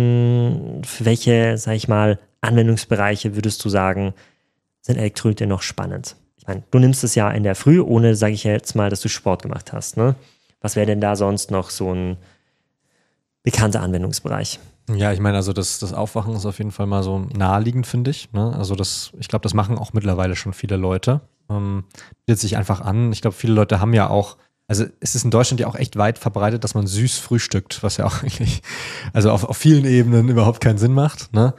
welche, sag ich mal, Anwendungsbereiche würdest du sagen, sind Elektrolyte noch spannend? Ich meine, du nimmst es ja in der Früh, ohne, sage ich jetzt mal, dass du Sport gemacht hast. Ne? Was wäre denn da sonst noch so ein bekannter Anwendungsbereich? Ja, ich meine, also das Aufwachen ist auf jeden Fall mal so naheliegend, finde ich. Ne? Also ich glaube, das machen auch mittlerweile schon viele Leute. Bietet sich einfach an. Ich glaube, viele Leute haben ja auch, also es ist in Deutschland ja auch echt weit verbreitet, dass man süß frühstückt, was ja auch eigentlich, also auf vielen Ebenen überhaupt keinen Sinn macht. Ne?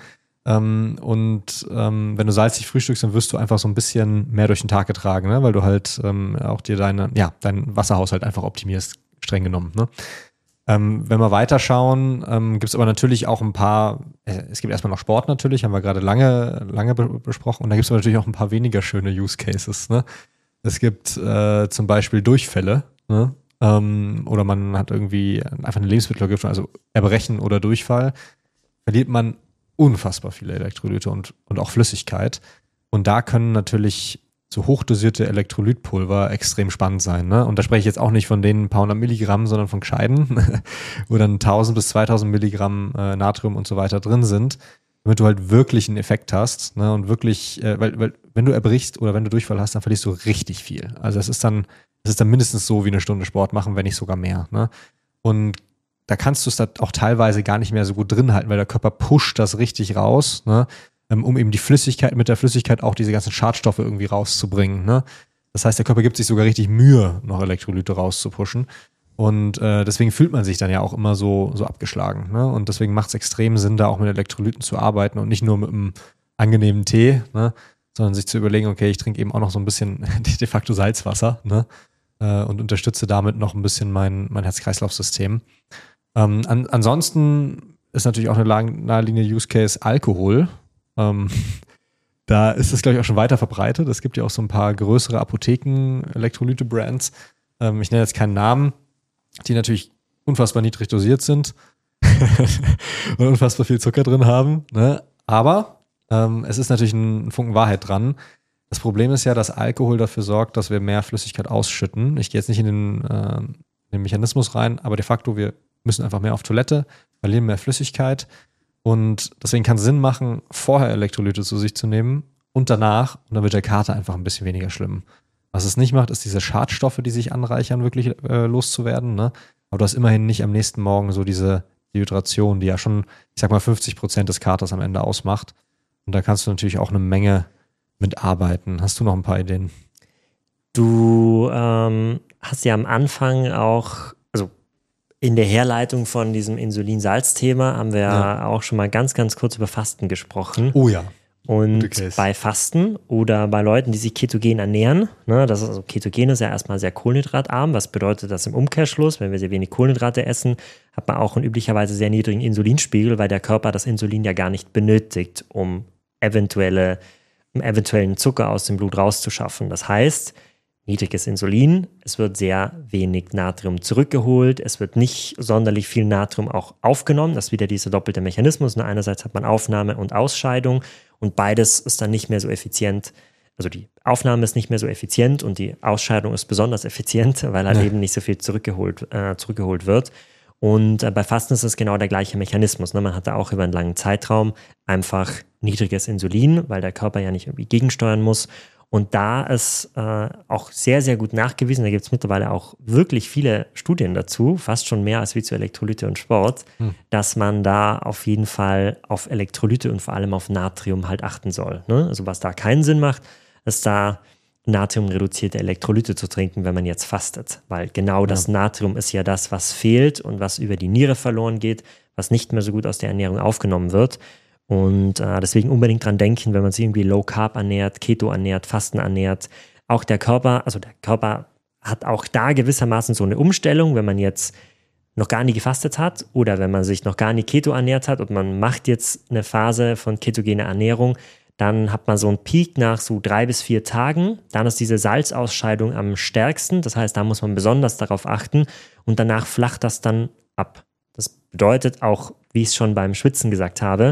Wenn du salzig frühstückst, dann wirst du einfach so ein bisschen mehr durch den Tag getragen, ne? Weil du halt auch dir deinen Wasserhaushalt einfach optimierst, streng genommen. Ne? Wenn wir weiterschauen, gibt es aber natürlich auch ein paar, es gibt erstmal noch Sport natürlich, haben wir gerade lange besprochen, und da gibt es aber natürlich auch ein paar weniger schöne Use Cases. Ne? Es gibt zum Beispiel Durchfälle, ne? Oder man hat irgendwie einfach eine Lebensmittelvergiftung, also Erbrechen oder Durchfall, verliert man unfassbar viele Elektrolyte und auch Flüssigkeit. Und da können natürlich so hochdosierte Elektrolytpulver extrem spannend sein. Ne? Und da spreche ich jetzt auch nicht von den paar hundert Milligramm, sondern von gescheiten, wo dann 1000 bis 2000 Milligramm Natrium und so weiter drin sind, damit du halt wirklich einen Effekt hast. Ne? Und wirklich, weil wenn du erbrichst oder wenn du Durchfall hast, dann verlierst du richtig viel. Also es ist dann mindestens so wie eine Stunde Sport machen, wenn nicht sogar mehr. Ne? Und da kannst du es da auch teilweise gar nicht mehr so gut drin halten, weil der Körper pusht das richtig raus, ne? Um eben mit der Flüssigkeit auch diese ganzen Schadstoffe irgendwie rauszubringen. Ne? Das heißt, der Körper gibt sich sogar richtig Mühe, noch Elektrolyte rauszupushen. Und deswegen fühlt man sich dann ja auch immer so abgeschlagen. Ne? Und deswegen macht es extrem Sinn, da auch mit Elektrolyten zu arbeiten und nicht nur mit einem angenehmen Tee, ne? Sondern sich zu überlegen, okay, ich trinke eben auch noch so ein bisschen de facto Salzwasser, ne? Und unterstütze damit noch ein bisschen mein Herz-Kreislauf-System. Ansonsten ist natürlich auch eine naheliegende Use Case Alkohol. Da ist es, glaube ich, auch schon weiter verbreitet. Es gibt ja auch so ein paar größere Apotheken-Elektrolyte-Brands. Ich nenne jetzt keinen Namen, die natürlich unfassbar niedrig dosiert sind und unfassbar viel Zucker drin haben. Ne? Aber es ist natürlich ein Funken Wahrheit dran. Das Problem ist ja, dass Alkohol dafür sorgt, dass wir mehr Flüssigkeit ausschütten. Ich gehe jetzt nicht in den Mechanismus rein, aber de facto, wir müssen einfach mehr auf Toilette, verlieren mehr Flüssigkeit. Und deswegen kann es Sinn machen, vorher Elektrolyte zu sich zu nehmen und danach. Und dann wird der Kater einfach ein bisschen weniger schlimm. Was es nicht macht, ist diese Schadstoffe, die sich anreichern, wirklich loszuwerden. Ne? Aber du hast immerhin nicht am nächsten Morgen so diese Dehydration, die ja schon, ich sag mal, 50% des Katers am Ende ausmacht. Und da kannst du natürlich auch eine Menge mitarbeiten. Hast du noch ein paar Ideen? Du hast ja am Anfang auch, also in der Herleitung von diesem Insulin-Salz-Thema haben wir ja auch schon mal ganz, ganz kurz über Fasten gesprochen. Oh ja. Und bei Fasten oder bei Leuten, die sich ketogen ernähren, ne, das ist, also Ketogen ist ja erstmal sehr kohlenhydratarm. Was bedeutet das im Umkehrschluss? Wenn wir sehr wenig Kohlenhydrate essen, hat man auch einen üblicherweise sehr niedrigen Insulinspiegel, weil der Körper das Insulin ja gar nicht benötigt, um eventuellen Zucker aus dem Blut rauszuschaffen. Das heißt, niedriges Insulin, es wird sehr wenig Natrium zurückgeholt, es wird nicht sonderlich viel Natrium auch aufgenommen, das ist wieder dieser doppelte Mechanismus. Ne? Einerseits hat man Aufnahme und Ausscheidung und beides ist dann nicht mehr so effizient. Also die Aufnahme ist nicht mehr so effizient und die Ausscheidung ist besonders effizient, weil halt eben nicht so viel zurückgeholt wird. Und bei Fasten ist es genau der gleiche Mechanismus. Ne? Man hat da auch über einen langen Zeitraum einfach niedriges Insulin, weil der Körper ja nicht irgendwie gegensteuern muss. Und da ist auch sehr, sehr gut nachgewiesen, da gibt es mittlerweile auch wirklich viele Studien dazu, fast schon mehr als wie zu Elektrolyte und Sport, dass man da auf jeden Fall auf Elektrolyte und vor allem auf Natrium halt achten soll. Ne? Also was da keinen Sinn macht, ist da natriumreduzierte Elektrolyte zu trinken, wenn man jetzt fastet. Weil genau das Natrium ist ja das, was fehlt und was über die Niere verloren geht, was nicht mehr so gut aus der Ernährung aufgenommen wird. Und deswegen unbedingt dran denken, wenn man sich irgendwie Low Carb ernährt, Keto ernährt, Fasten ernährt. Auch der Körper hat auch da gewissermaßen so eine Umstellung, wenn man jetzt noch gar nie gefastet hat oder wenn man sich noch gar nie Keto ernährt hat und man macht jetzt eine Phase von ketogener Ernährung, dann hat man so einen Peak nach so 3 bis 4 Tagen. Dann ist diese Salzausscheidung am stärksten. Das heißt, da muss man besonders darauf achten und danach flacht das dann ab. Das bedeutet auch, wie ich es schon beim Schwitzen gesagt habe,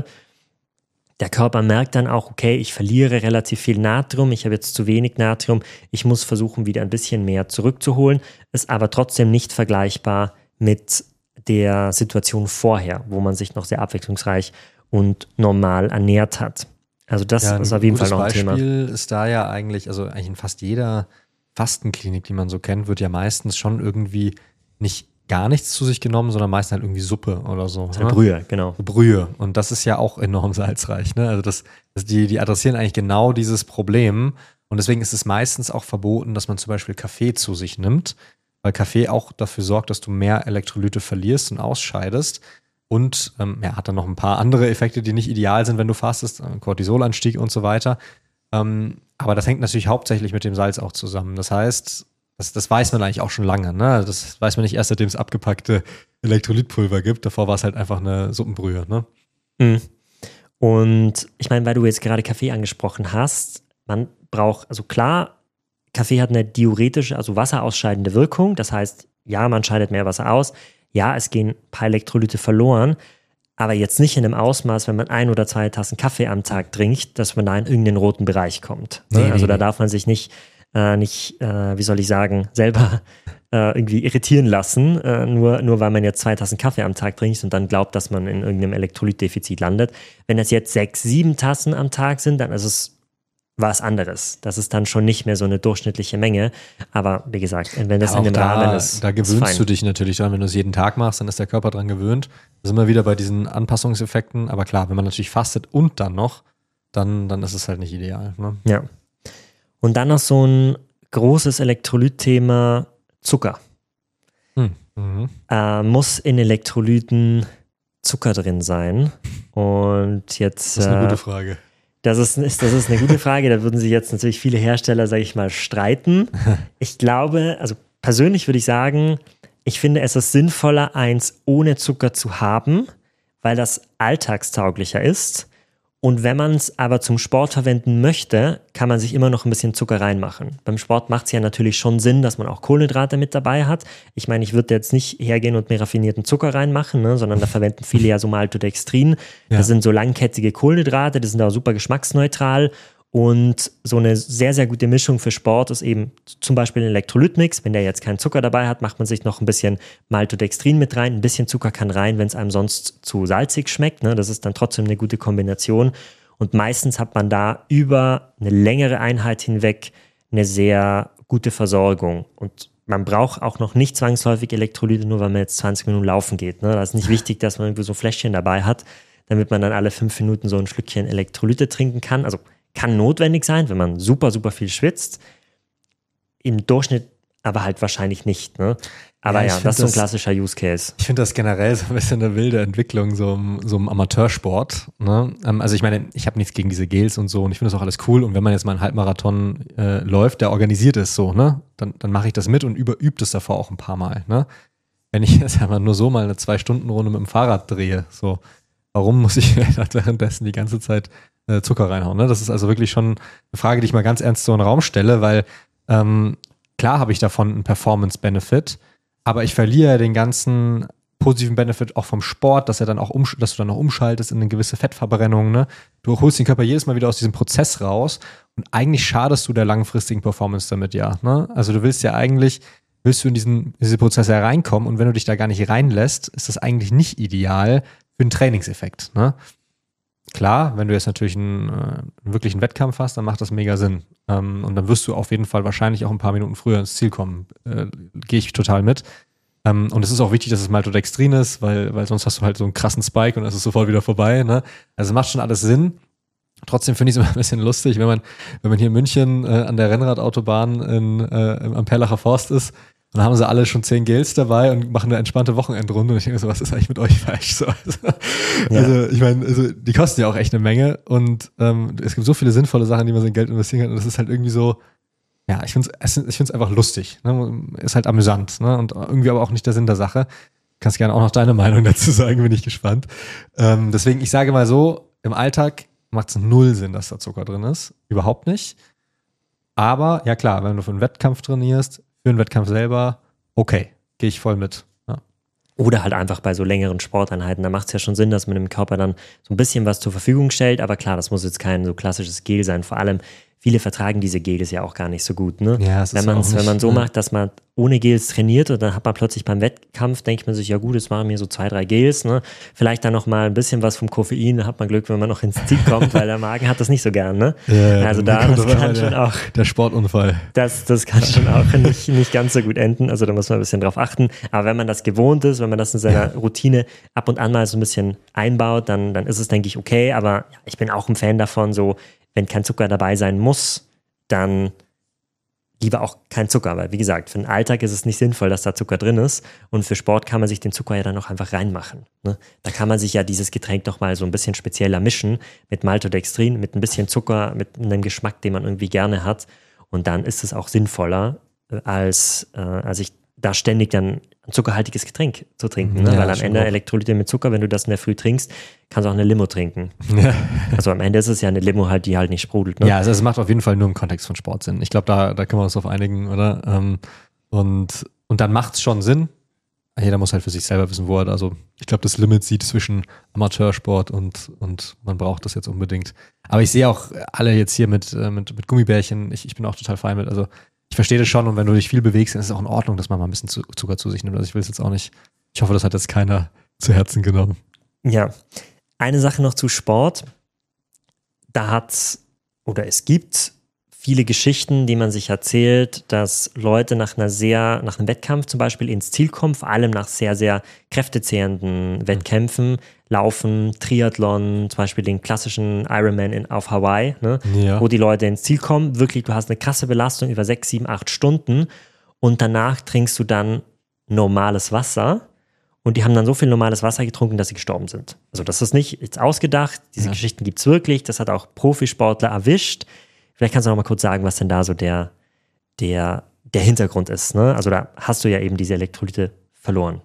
der Körper merkt dann auch, okay, ich verliere relativ viel Natrium, ich habe jetzt zu wenig Natrium, ich muss versuchen, wieder ein bisschen mehr zurückzuholen, ist aber trotzdem nicht vergleichbar mit der Situation vorher, wo man sich noch sehr abwechslungsreich und normal ernährt hat. Also das ist auf jeden Fall noch ein Thema. Ein Beispiel ist da ja eigentlich in fast jeder Fastenklinik, die man so kennt, wird ja meistens schon irgendwie nicht gar nichts zu sich genommen, sondern meistens halt irgendwie Suppe oder so. Ne? Brühe, genau. Brühe. Und das ist ja auch enorm salzreich. Ne? Also die adressieren eigentlich genau dieses Problem. Und deswegen ist es meistens auch verboten, dass man zum Beispiel Kaffee zu sich nimmt, weil Kaffee auch dafür sorgt, dass du mehr Elektrolyte verlierst und ausscheidest. Und hat dann noch ein paar andere Effekte, die nicht ideal sind, wenn du fastest, Cortisolanstieg und so weiter. Aber das hängt natürlich hauptsächlich mit dem Salz auch zusammen. Das heißt, das weiß man eigentlich auch schon lange. Ne? Das weiß man nicht erst, seitdem es abgepackte Elektrolytpulver gibt. Davor war es halt einfach eine Suppenbrühe. Ne? Mhm. Und ich meine, weil du jetzt gerade Kaffee angesprochen hast, man braucht, also klar, Kaffee hat eine diuretische, also wasserausscheidende Wirkung. Das heißt, ja, man scheidet mehr Wasser aus. Ja, es gehen ein paar Elektrolyte verloren. Aber jetzt nicht in einem Ausmaß, wenn man 1 oder 2 Tassen Kaffee am Tag trinkt, dass man da in irgendeinen roten Bereich kommt. Nee, also da darf man sich nicht, wie soll ich sagen, selber irgendwie irritieren lassen, nur weil man jetzt 2 Tassen Kaffee am Tag trinkt und dann glaubt, dass man in irgendeinem Elektrolytdefizit landet. Wenn das jetzt 6, 7 Tassen am Tag sind, dann ist es was anderes. Das ist dann schon nicht mehr so eine durchschnittliche Menge. Aber wie gesagt, wenn das in dem Rahmen ist, da gewöhnst du dich natürlich dran. Wenn du es jeden Tag machst, dann ist der Körper dran gewöhnt. Da sind wir wieder bei diesen Anpassungseffekten. Aber klar, wenn man natürlich fastet und dann noch, dann ist es halt nicht ideal. Ne? Ja. Und dann noch so ein großes Elektrolytthema, Zucker. Muss in Elektrolyten Zucker drin sein? Und jetzt... Das ist eine gute Frage. Das ist eine gute Frage. Da würden sich jetzt natürlich viele Hersteller, sage ich mal, streiten. Ich glaube, also persönlich würde ich sagen, ich finde es ist sinnvoller, eins ohne Zucker zu haben, weil das alltagstauglicher ist. Und wenn man es aber zum Sport verwenden möchte, kann man sich immer noch ein bisschen Zucker reinmachen. Beim Sport macht es ja natürlich schon Sinn, dass man auch Kohlenhydrate mit dabei hat. Ich meine, ich würde jetzt nicht hergehen und mir raffinierten Zucker reinmachen, ne, sondern da verwenden viele ja so Maltodextrin. Ja. Das sind so langkettige Kohlenhydrate, die sind auch super geschmacksneutral. Und so eine sehr, sehr gute Mischung für Sport ist eben zum Beispiel ein Elektrolytmix. Wenn der jetzt keinen Zucker dabei hat, macht man sich noch ein bisschen Maltodextrin mit rein. Ein bisschen Zucker kann rein, wenn es einem sonst zu salzig schmeckt. Ne? Das ist dann trotzdem eine gute Kombination. Und meistens hat man da über eine längere Einheit hinweg eine sehr gute Versorgung. Und man braucht auch noch nicht zwangsläufig Elektrolyte, nur weil man jetzt 20 Minuten laufen geht. Ne? Da ist nicht wichtig, dass man irgendwie so Fläschchen dabei hat, damit man dann alle 5 Minuten so ein Schlückchen Elektrolyte trinken kann. Also kann notwendig sein, wenn man super, super viel schwitzt. Im Durchschnitt aber halt wahrscheinlich nicht. Ne? Aber ja, das ist so ein klassischer Use Case. Ich finde das generell so ein bisschen eine wilde Entwicklung, so im Amateursport. Ne? Also ich meine, ich habe nichts gegen diese Gels und so und ich finde das auch alles cool. Und wenn man jetzt mal einen Halbmarathon läuft, der organisiert ist so, ne? Dann mache ich das mit und übt es davor auch ein paar Mal. Ne? Wenn ich jetzt einmal nur so mal eine 2-Stunden-Runde mit dem Fahrrad drehe, so, warum muss ich währenddessen die ganze Zeit Zucker reinhauen? Ne? Das ist also wirklich schon eine Frage, die ich mal ganz ernst so in den Raum stelle, weil klar habe ich davon einen Performance-Benefit, aber ich verliere den ganzen positiven Benefit auch vom Sport, dass du dann auch umschaltest in eine gewisse Fettverbrennung. Ne? Du holst den Körper jedes Mal wieder aus diesem Prozess raus und eigentlich schadest du der langfristigen Performance damit, ja. Ne? Also du willst du in diese Prozesse reinkommen und wenn du dich da gar nicht reinlässt, ist das eigentlich nicht ideal für einen Trainingseffekt. Ne? Klar, wenn du jetzt natürlich einen wirklichen Wettkampf hast, dann macht das mega Sinn. Und dann wirst du auf jeden Fall wahrscheinlich auch ein paar Minuten früher ins Ziel kommen. Gehe ich total mit. Und es ist auch wichtig, dass es Maltodextrin ist, weil sonst hast du halt so einen krassen Spike und dann ist es sofort wieder vorbei. Ne? Also es macht schon alles Sinn. Trotzdem finde ich es immer ein bisschen lustig, wenn man hier in München an der Rennradautobahn am Perlacher Forst ist. Dann haben sie alle schon 10 Gels dabei und machen eine entspannte Wochenendrunde. Und ich denke so, was ist eigentlich mit euch falsch? So, also ich meine, die kosten ja auch echt eine Menge. Und es gibt so viele sinnvolle Sachen, die man so in Geld investieren kann. Und das ist halt irgendwie so, ja, ich finde es einfach lustig. Ne? Ist halt amüsant. Ne? Und irgendwie aber auch nicht der Sinn der Sache. Kannst gerne auch noch deine Meinung dazu sagen, bin ich gespannt. Deswegen, ich sage mal so, im Alltag macht es 0 Sinn, dass da Zucker drin ist. Überhaupt nicht. Aber, ja klar, wenn du für einen Wettkampf trainierst, für den Wettkampf selber, okay, gehe ich voll mit. Ja. Oder halt einfach bei so längeren Sporteinheiten, da macht es ja schon Sinn, dass man dem Körper dann so ein bisschen was zur Verfügung stellt, aber klar, das muss jetzt kein so klassisches Gel sein, vor allem viele vertragen diese Gels ja auch gar nicht so gut. Ne? Ja, wenn man so macht, dass man ohne Gels trainiert und dann hat man plötzlich beim Wettkampf, denkt man sich, ja gut, jetzt machen wir so 2, 3 Gels, ne? Vielleicht dann noch mal ein bisschen was vom Koffein, dann hat man Glück, wenn man noch ins Ziel kommt, weil der Magen hat das nicht so gern. Ne? Ja, also das kann schon auch... Der Sportunfall. Das kann schon auch nicht ganz so gut enden, also da muss man ein bisschen drauf achten. Aber wenn man das gewohnt ist, wenn man das in seiner Routine ab und an mal so ein bisschen einbaut, dann ist es, denke ich, okay. Aber ich bin auch ein Fan davon, so wenn kein Zucker dabei sein muss, dann lieber auch kein Zucker, weil wie gesagt, für den Alltag ist es nicht sinnvoll, dass da Zucker drin ist und für Sport kann man sich den Zucker ja dann auch einfach reinmachen. Ne? Da kann man sich ja dieses Getränk noch mal so ein bisschen spezieller mischen mit Maltodextrin, mit ein bisschen Zucker, mit einem Geschmack, den man irgendwie gerne hat und dann ist es auch sinnvoller, als ich da ständig dann ein zuckerhaltiges Getränk zu trinken, ne? Ja, Weil am Ende Elektrolyte mit Zucker, wenn du das in der Früh trinkst, kannst du auch eine Limo trinken. Also am Ende ist es ja eine Limo halt, die halt nicht sprudelt. Ne? Ja, also es macht auf jeden Fall nur im Kontext von Sport Sinn. Ich glaube, da können wir uns drauf einigen, oder? Und dann macht es schon Sinn. Jeder muss halt für sich selber wissen, wo er, also ich glaube, das Limit sieht zwischen Amateursport und man braucht das jetzt unbedingt. Aber ich sehe auch alle jetzt hier mit Gummibärchen, ich bin auch total fein mit, also ich verstehe das schon und wenn du dich viel bewegst, dann ist es auch in Ordnung, dass man mal ein bisschen Zucker zu sich nimmt. Also ich will es jetzt auch nicht, ich hoffe, das hat jetzt keiner zu Herzen genommen. Ja, eine Sache noch zu Sport. Es gibt viele Geschichten, die man sich erzählt, dass Leute nach einem Wettkampf zum Beispiel ins Ziel kommen, vor allem nach sehr, sehr kräftezehrenden Wettkämpfen, Laufen, Triathlon, zum Beispiel den klassischen Ironman auf Hawaii, ne? Ja. Wo die Leute ins Ziel kommen, wirklich, du hast eine krasse Belastung über 6, 7, 8 Stunden und danach trinkst du dann normales Wasser und die haben dann so viel normales Wasser getrunken, dass sie gestorben sind. Also das ist nicht jetzt ausgedacht, diese Geschichten gibt es wirklich, das hat auch Profisportler erwischt. Vielleicht kannst du noch mal kurz sagen, was denn da so der Hintergrund ist, ne? Also da hast du ja eben diese Elektrolyte verloren.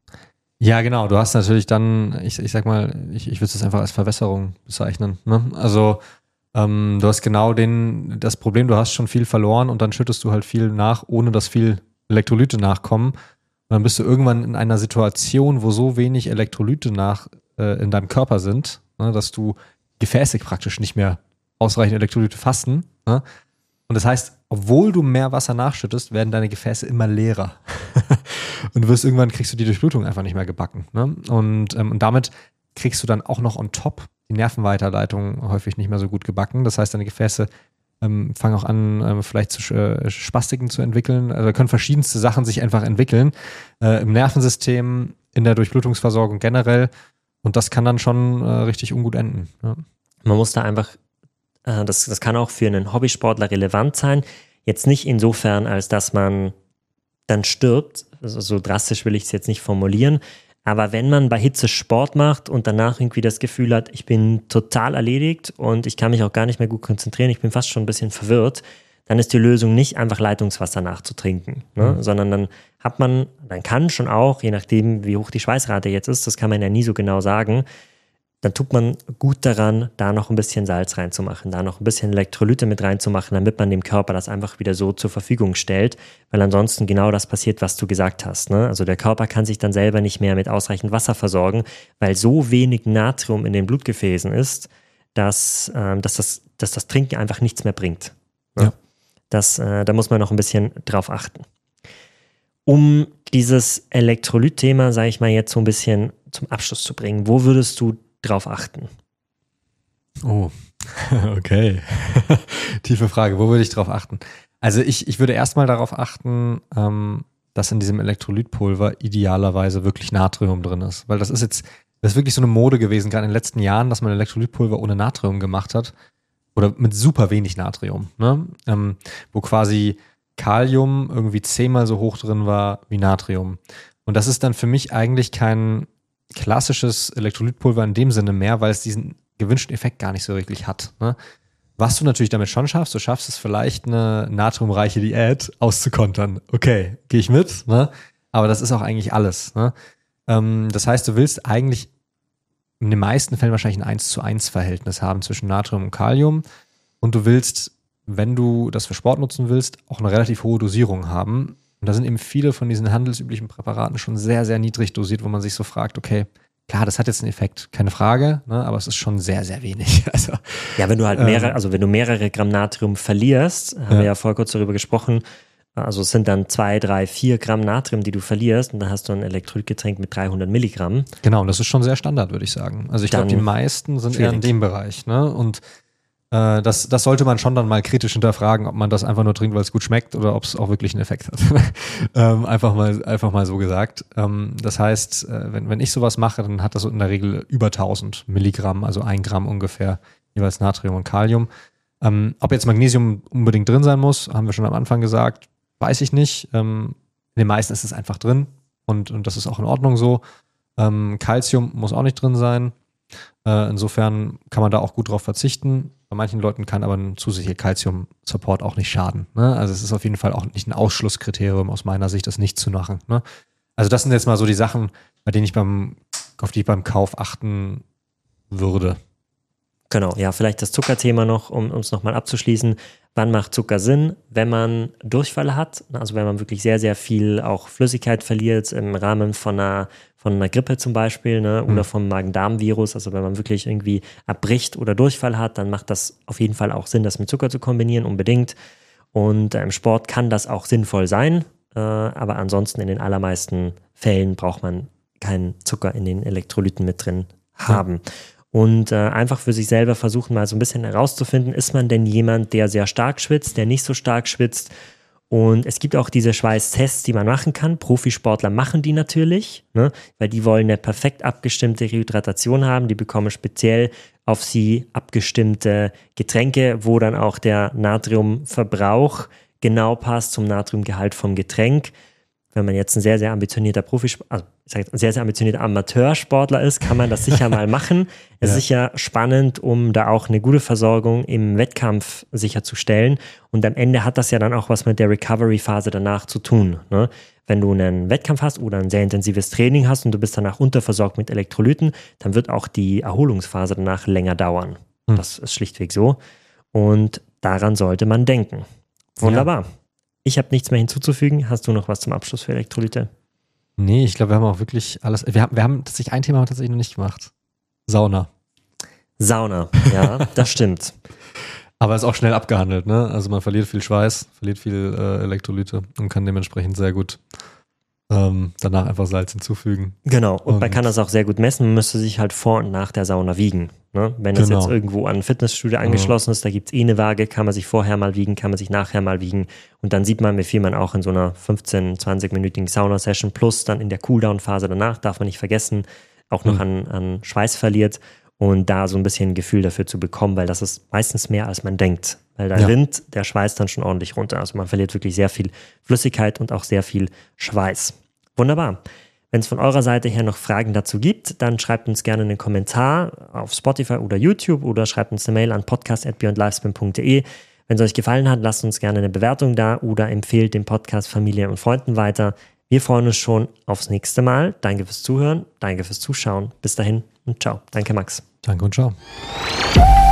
Ja, genau. Du hast natürlich dann, ich sag mal, ich würde es einfach als Verwässerung bezeichnen. Ne? Also du hast genau das Problem, du hast schon viel verloren und dann schüttest du halt viel nach, ohne dass viel Elektrolyte nachkommen. Und dann bist du irgendwann in einer Situation, wo so wenig Elektrolyte in deinem Körper sind, ne, dass du Gefäße praktisch nicht mehr ausreichend Elektrolyte fassen. Ne? Und das heißt, obwohl du mehr Wasser nachschüttest, werden deine Gefäße immer leerer. Und kriegst du die Durchblutung einfach nicht mehr gebacken. Ne? Und damit kriegst du dann auch noch on top die Nervenweiterleitung häufig nicht mehr so gut gebacken. Das heißt, deine Gefäße fangen auch an, vielleicht Spastiken zu entwickeln. Also können verschiedenste Sachen sich einfach entwickeln. Im Nervensystem, in der Durchblutungsversorgung generell. Und das kann dann schon richtig ungut enden. Ja. Man muss da einfach, das kann auch für einen Hobbysportler relevant sein. Jetzt nicht insofern, als dass man dann stirbt. Also so drastisch will ich es jetzt nicht formulieren. Aber wenn man bei Hitze Sport macht und danach irgendwie das Gefühl hat, ich bin total erledigt und ich kann mich auch gar nicht mehr gut konzentrieren, ich bin fast schon ein bisschen verwirrt, dann ist die Lösung nicht einfach Leitungswasser nachzutrinken, ne? Sondern dann kann schon auch, je nachdem wie hoch die Schweißrate jetzt ist, das kann man ja nie so genau sagen, dann tut man gut daran, da noch ein bisschen Salz reinzumachen, da noch ein bisschen Elektrolyte mit reinzumachen, damit man dem Körper das einfach wieder so zur Verfügung stellt, weil ansonsten genau das passiert, was du gesagt hast, ne? Also der Körper kann sich dann selber nicht mehr mit ausreichend Wasser versorgen, weil so wenig Natrium in den Blutgefäßen ist, dass das Trinken einfach nichts mehr bringt. Ne? Ja. Da muss man noch ein bisschen drauf achten. Um dieses Elektrolyt-Thema, sage ich mal, jetzt so ein bisschen zum Abschluss zu bringen, wo würdest du drauf achten? Oh, okay. Tiefe Frage. Wo würde ich drauf achten? Also ich würde erstmal darauf achten, dass in diesem Elektrolytpulver idealerweise wirklich Natrium drin ist. Weil das ist wirklich so eine Mode gewesen, gerade in den letzten Jahren, dass man Elektrolytpulver ohne Natrium gemacht hat. Oder mit super wenig Natrium. Ne? Wo quasi Kalium irgendwie 10-mal so hoch drin war wie Natrium. Und das ist dann für mich eigentlich kein klassisches Elektrolytpulver in dem Sinne mehr, weil es diesen gewünschten Effekt gar nicht so wirklich hat. Ne? Was du natürlich damit schon schaffst, du schaffst es vielleicht, eine natriumreiche Diät auszukontern. Okay, gehe ich mit, ne? Aber das ist auch eigentlich alles. Ne? Das heißt, du willst eigentlich in den meisten Fällen wahrscheinlich ein 1:1 Verhältnis haben zwischen Natrium und Kalium und du willst, wenn du das für Sport nutzen willst, auch eine relativ hohe Dosierung haben. Und da sind eben viele von diesen handelsüblichen Präparaten schon sehr, sehr niedrig dosiert, wo man sich so fragt, okay, klar, das hat jetzt einen Effekt, keine Frage, ne, aber es ist schon sehr, sehr wenig. Also, ja, wenn du halt wenn du mehrere Gramm Natrium verlierst, haben wir ja vorher kurz darüber gesprochen, also es sind dann 2, 3, 4 Gramm Natrium, die du verlierst und dann hast du ein Elektrolytgetränk mit 300 Milligramm. Genau, und das ist schon sehr Standard, würde ich sagen. Also ich glaube, die meisten sind eher in dem Bereich, ne, und das sollte man schon dann mal kritisch hinterfragen, ob man das einfach nur trinkt, weil es gut schmeckt oder ob es auch wirklich einen Effekt hat. Einfach mal so gesagt. Das heißt, wenn ich sowas mache, dann hat das in der Regel über 1000 Milligramm, also 1 Gramm ungefähr, jeweils Natrium und Kalium. Ob jetzt Magnesium unbedingt drin sein muss, haben wir schon am Anfang gesagt, weiß ich nicht. In den meisten ist es einfach drin und das ist auch in Ordnung so. Calcium muss auch nicht drin sein. Insofern kann man da auch gut drauf verzichten. Bei manchen Leuten kann aber ein zusätzlicher Calcium-Support auch nicht schaden. Ne? Also es ist auf jeden Fall auch nicht ein Ausschlusskriterium aus meiner Sicht, das nicht zu machen. Ne? Also das sind jetzt mal so die Sachen, auf die ich beim Kauf achten würde. Genau, ja, vielleicht das Zuckerthema noch, um uns nochmal abzuschließen. Wann macht Zucker Sinn? Wenn man Durchfall hat, also wenn man wirklich sehr, sehr viel auch Flüssigkeit verliert im Rahmen von einer Grippe zum Beispiel, ne, oder vom Magen-Darm-Virus, also wenn man wirklich irgendwie abbricht oder Durchfall hat, dann macht das auf jeden Fall auch Sinn, das mit Zucker zu kombinieren, unbedingt. Und im Sport kann das auch sinnvoll sein, aber ansonsten in den allermeisten Fällen braucht man keinen Zucker in den Elektrolyten mit drin haben. Ja. Und einfach für sich selber versuchen, mal so ein bisschen herauszufinden, ist man denn jemand, der sehr stark schwitzt, der nicht so stark schwitzt? Und es gibt auch diese Schweißtests, die man machen kann. Profisportler machen die natürlich, ne? Weil die wollen eine perfekt abgestimmte Rehydratation haben. Die bekommen speziell auf sie abgestimmte Getränke, wo dann auch der Natriumverbrauch genau passt zum Natriumgehalt vom Getränk. Wenn man jetzt ein sehr, sehr ambitionierter ein sehr, sehr ambitionierter Amateursportler ist, kann man das sicher mal machen. Es ist sicher spannend, um da auch eine gute Versorgung im Wettkampf sicherzustellen. Und am Ende hat das ja dann auch was mit der Recovery-Phase danach zu tun. Ne? Wenn du einen Wettkampf hast oder ein sehr intensives Training hast und du bist danach unterversorgt mit Elektrolyten, dann wird auch die Erholungsphase danach länger dauern. Das ist schlichtweg so. Und daran sollte man denken. Wunderbar. Ja. Ich habe nichts mehr hinzuzufügen. Hast du noch was zum Abschluss für Elektrolyte? Nee, ich glaube, wir haben auch wirklich alles. Wir haben tatsächlich ein Thema tatsächlich noch nicht gemacht. Sauna, ja, das stimmt. Aber ist auch schnell abgehandelt, ne? Also man verliert viel Schweiß, verliert viel Elektrolyte und kann dementsprechend sehr gut danach einfach Salz hinzufügen. Genau, und man kann das auch sehr gut messen. Man müsste sich halt vor und nach der Sauna wiegen. Ne? Wenn das jetzt irgendwo an ein Fitnessstudio angeschlossen ist, da gibt es eine Waage, kann man sich vorher mal wiegen, kann man sich nachher mal wiegen. Und dann sieht man, wie viel man auch in so einer 15-, 20-minütigen Sauna-Session plus dann in der Cooldown-Phase danach, darf man nicht vergessen, auch noch an Schweiß verliert. Und da so ein bisschen ein Gefühl dafür zu bekommen, weil das ist meistens mehr, als man denkt. Weil da rinnt der Schweiß dann schon ordentlich runter. Also man verliert wirklich sehr viel Flüssigkeit und auch sehr viel Schweiß. Wunderbar. Wenn es von eurer Seite her noch Fragen dazu gibt, dann schreibt uns gerne einen Kommentar auf Spotify oder YouTube oder schreibt uns eine Mail an podcast@beyondlifespin.de. Wenn es euch gefallen hat, lasst uns gerne eine Bewertung da oder empfehlt den Podcast Familie und Freunden weiter. Wir freuen uns schon aufs nächste Mal. Danke fürs Zuhören, danke fürs Zuschauen. Bis dahin und ciao. Danke, Max. Danke und ciao.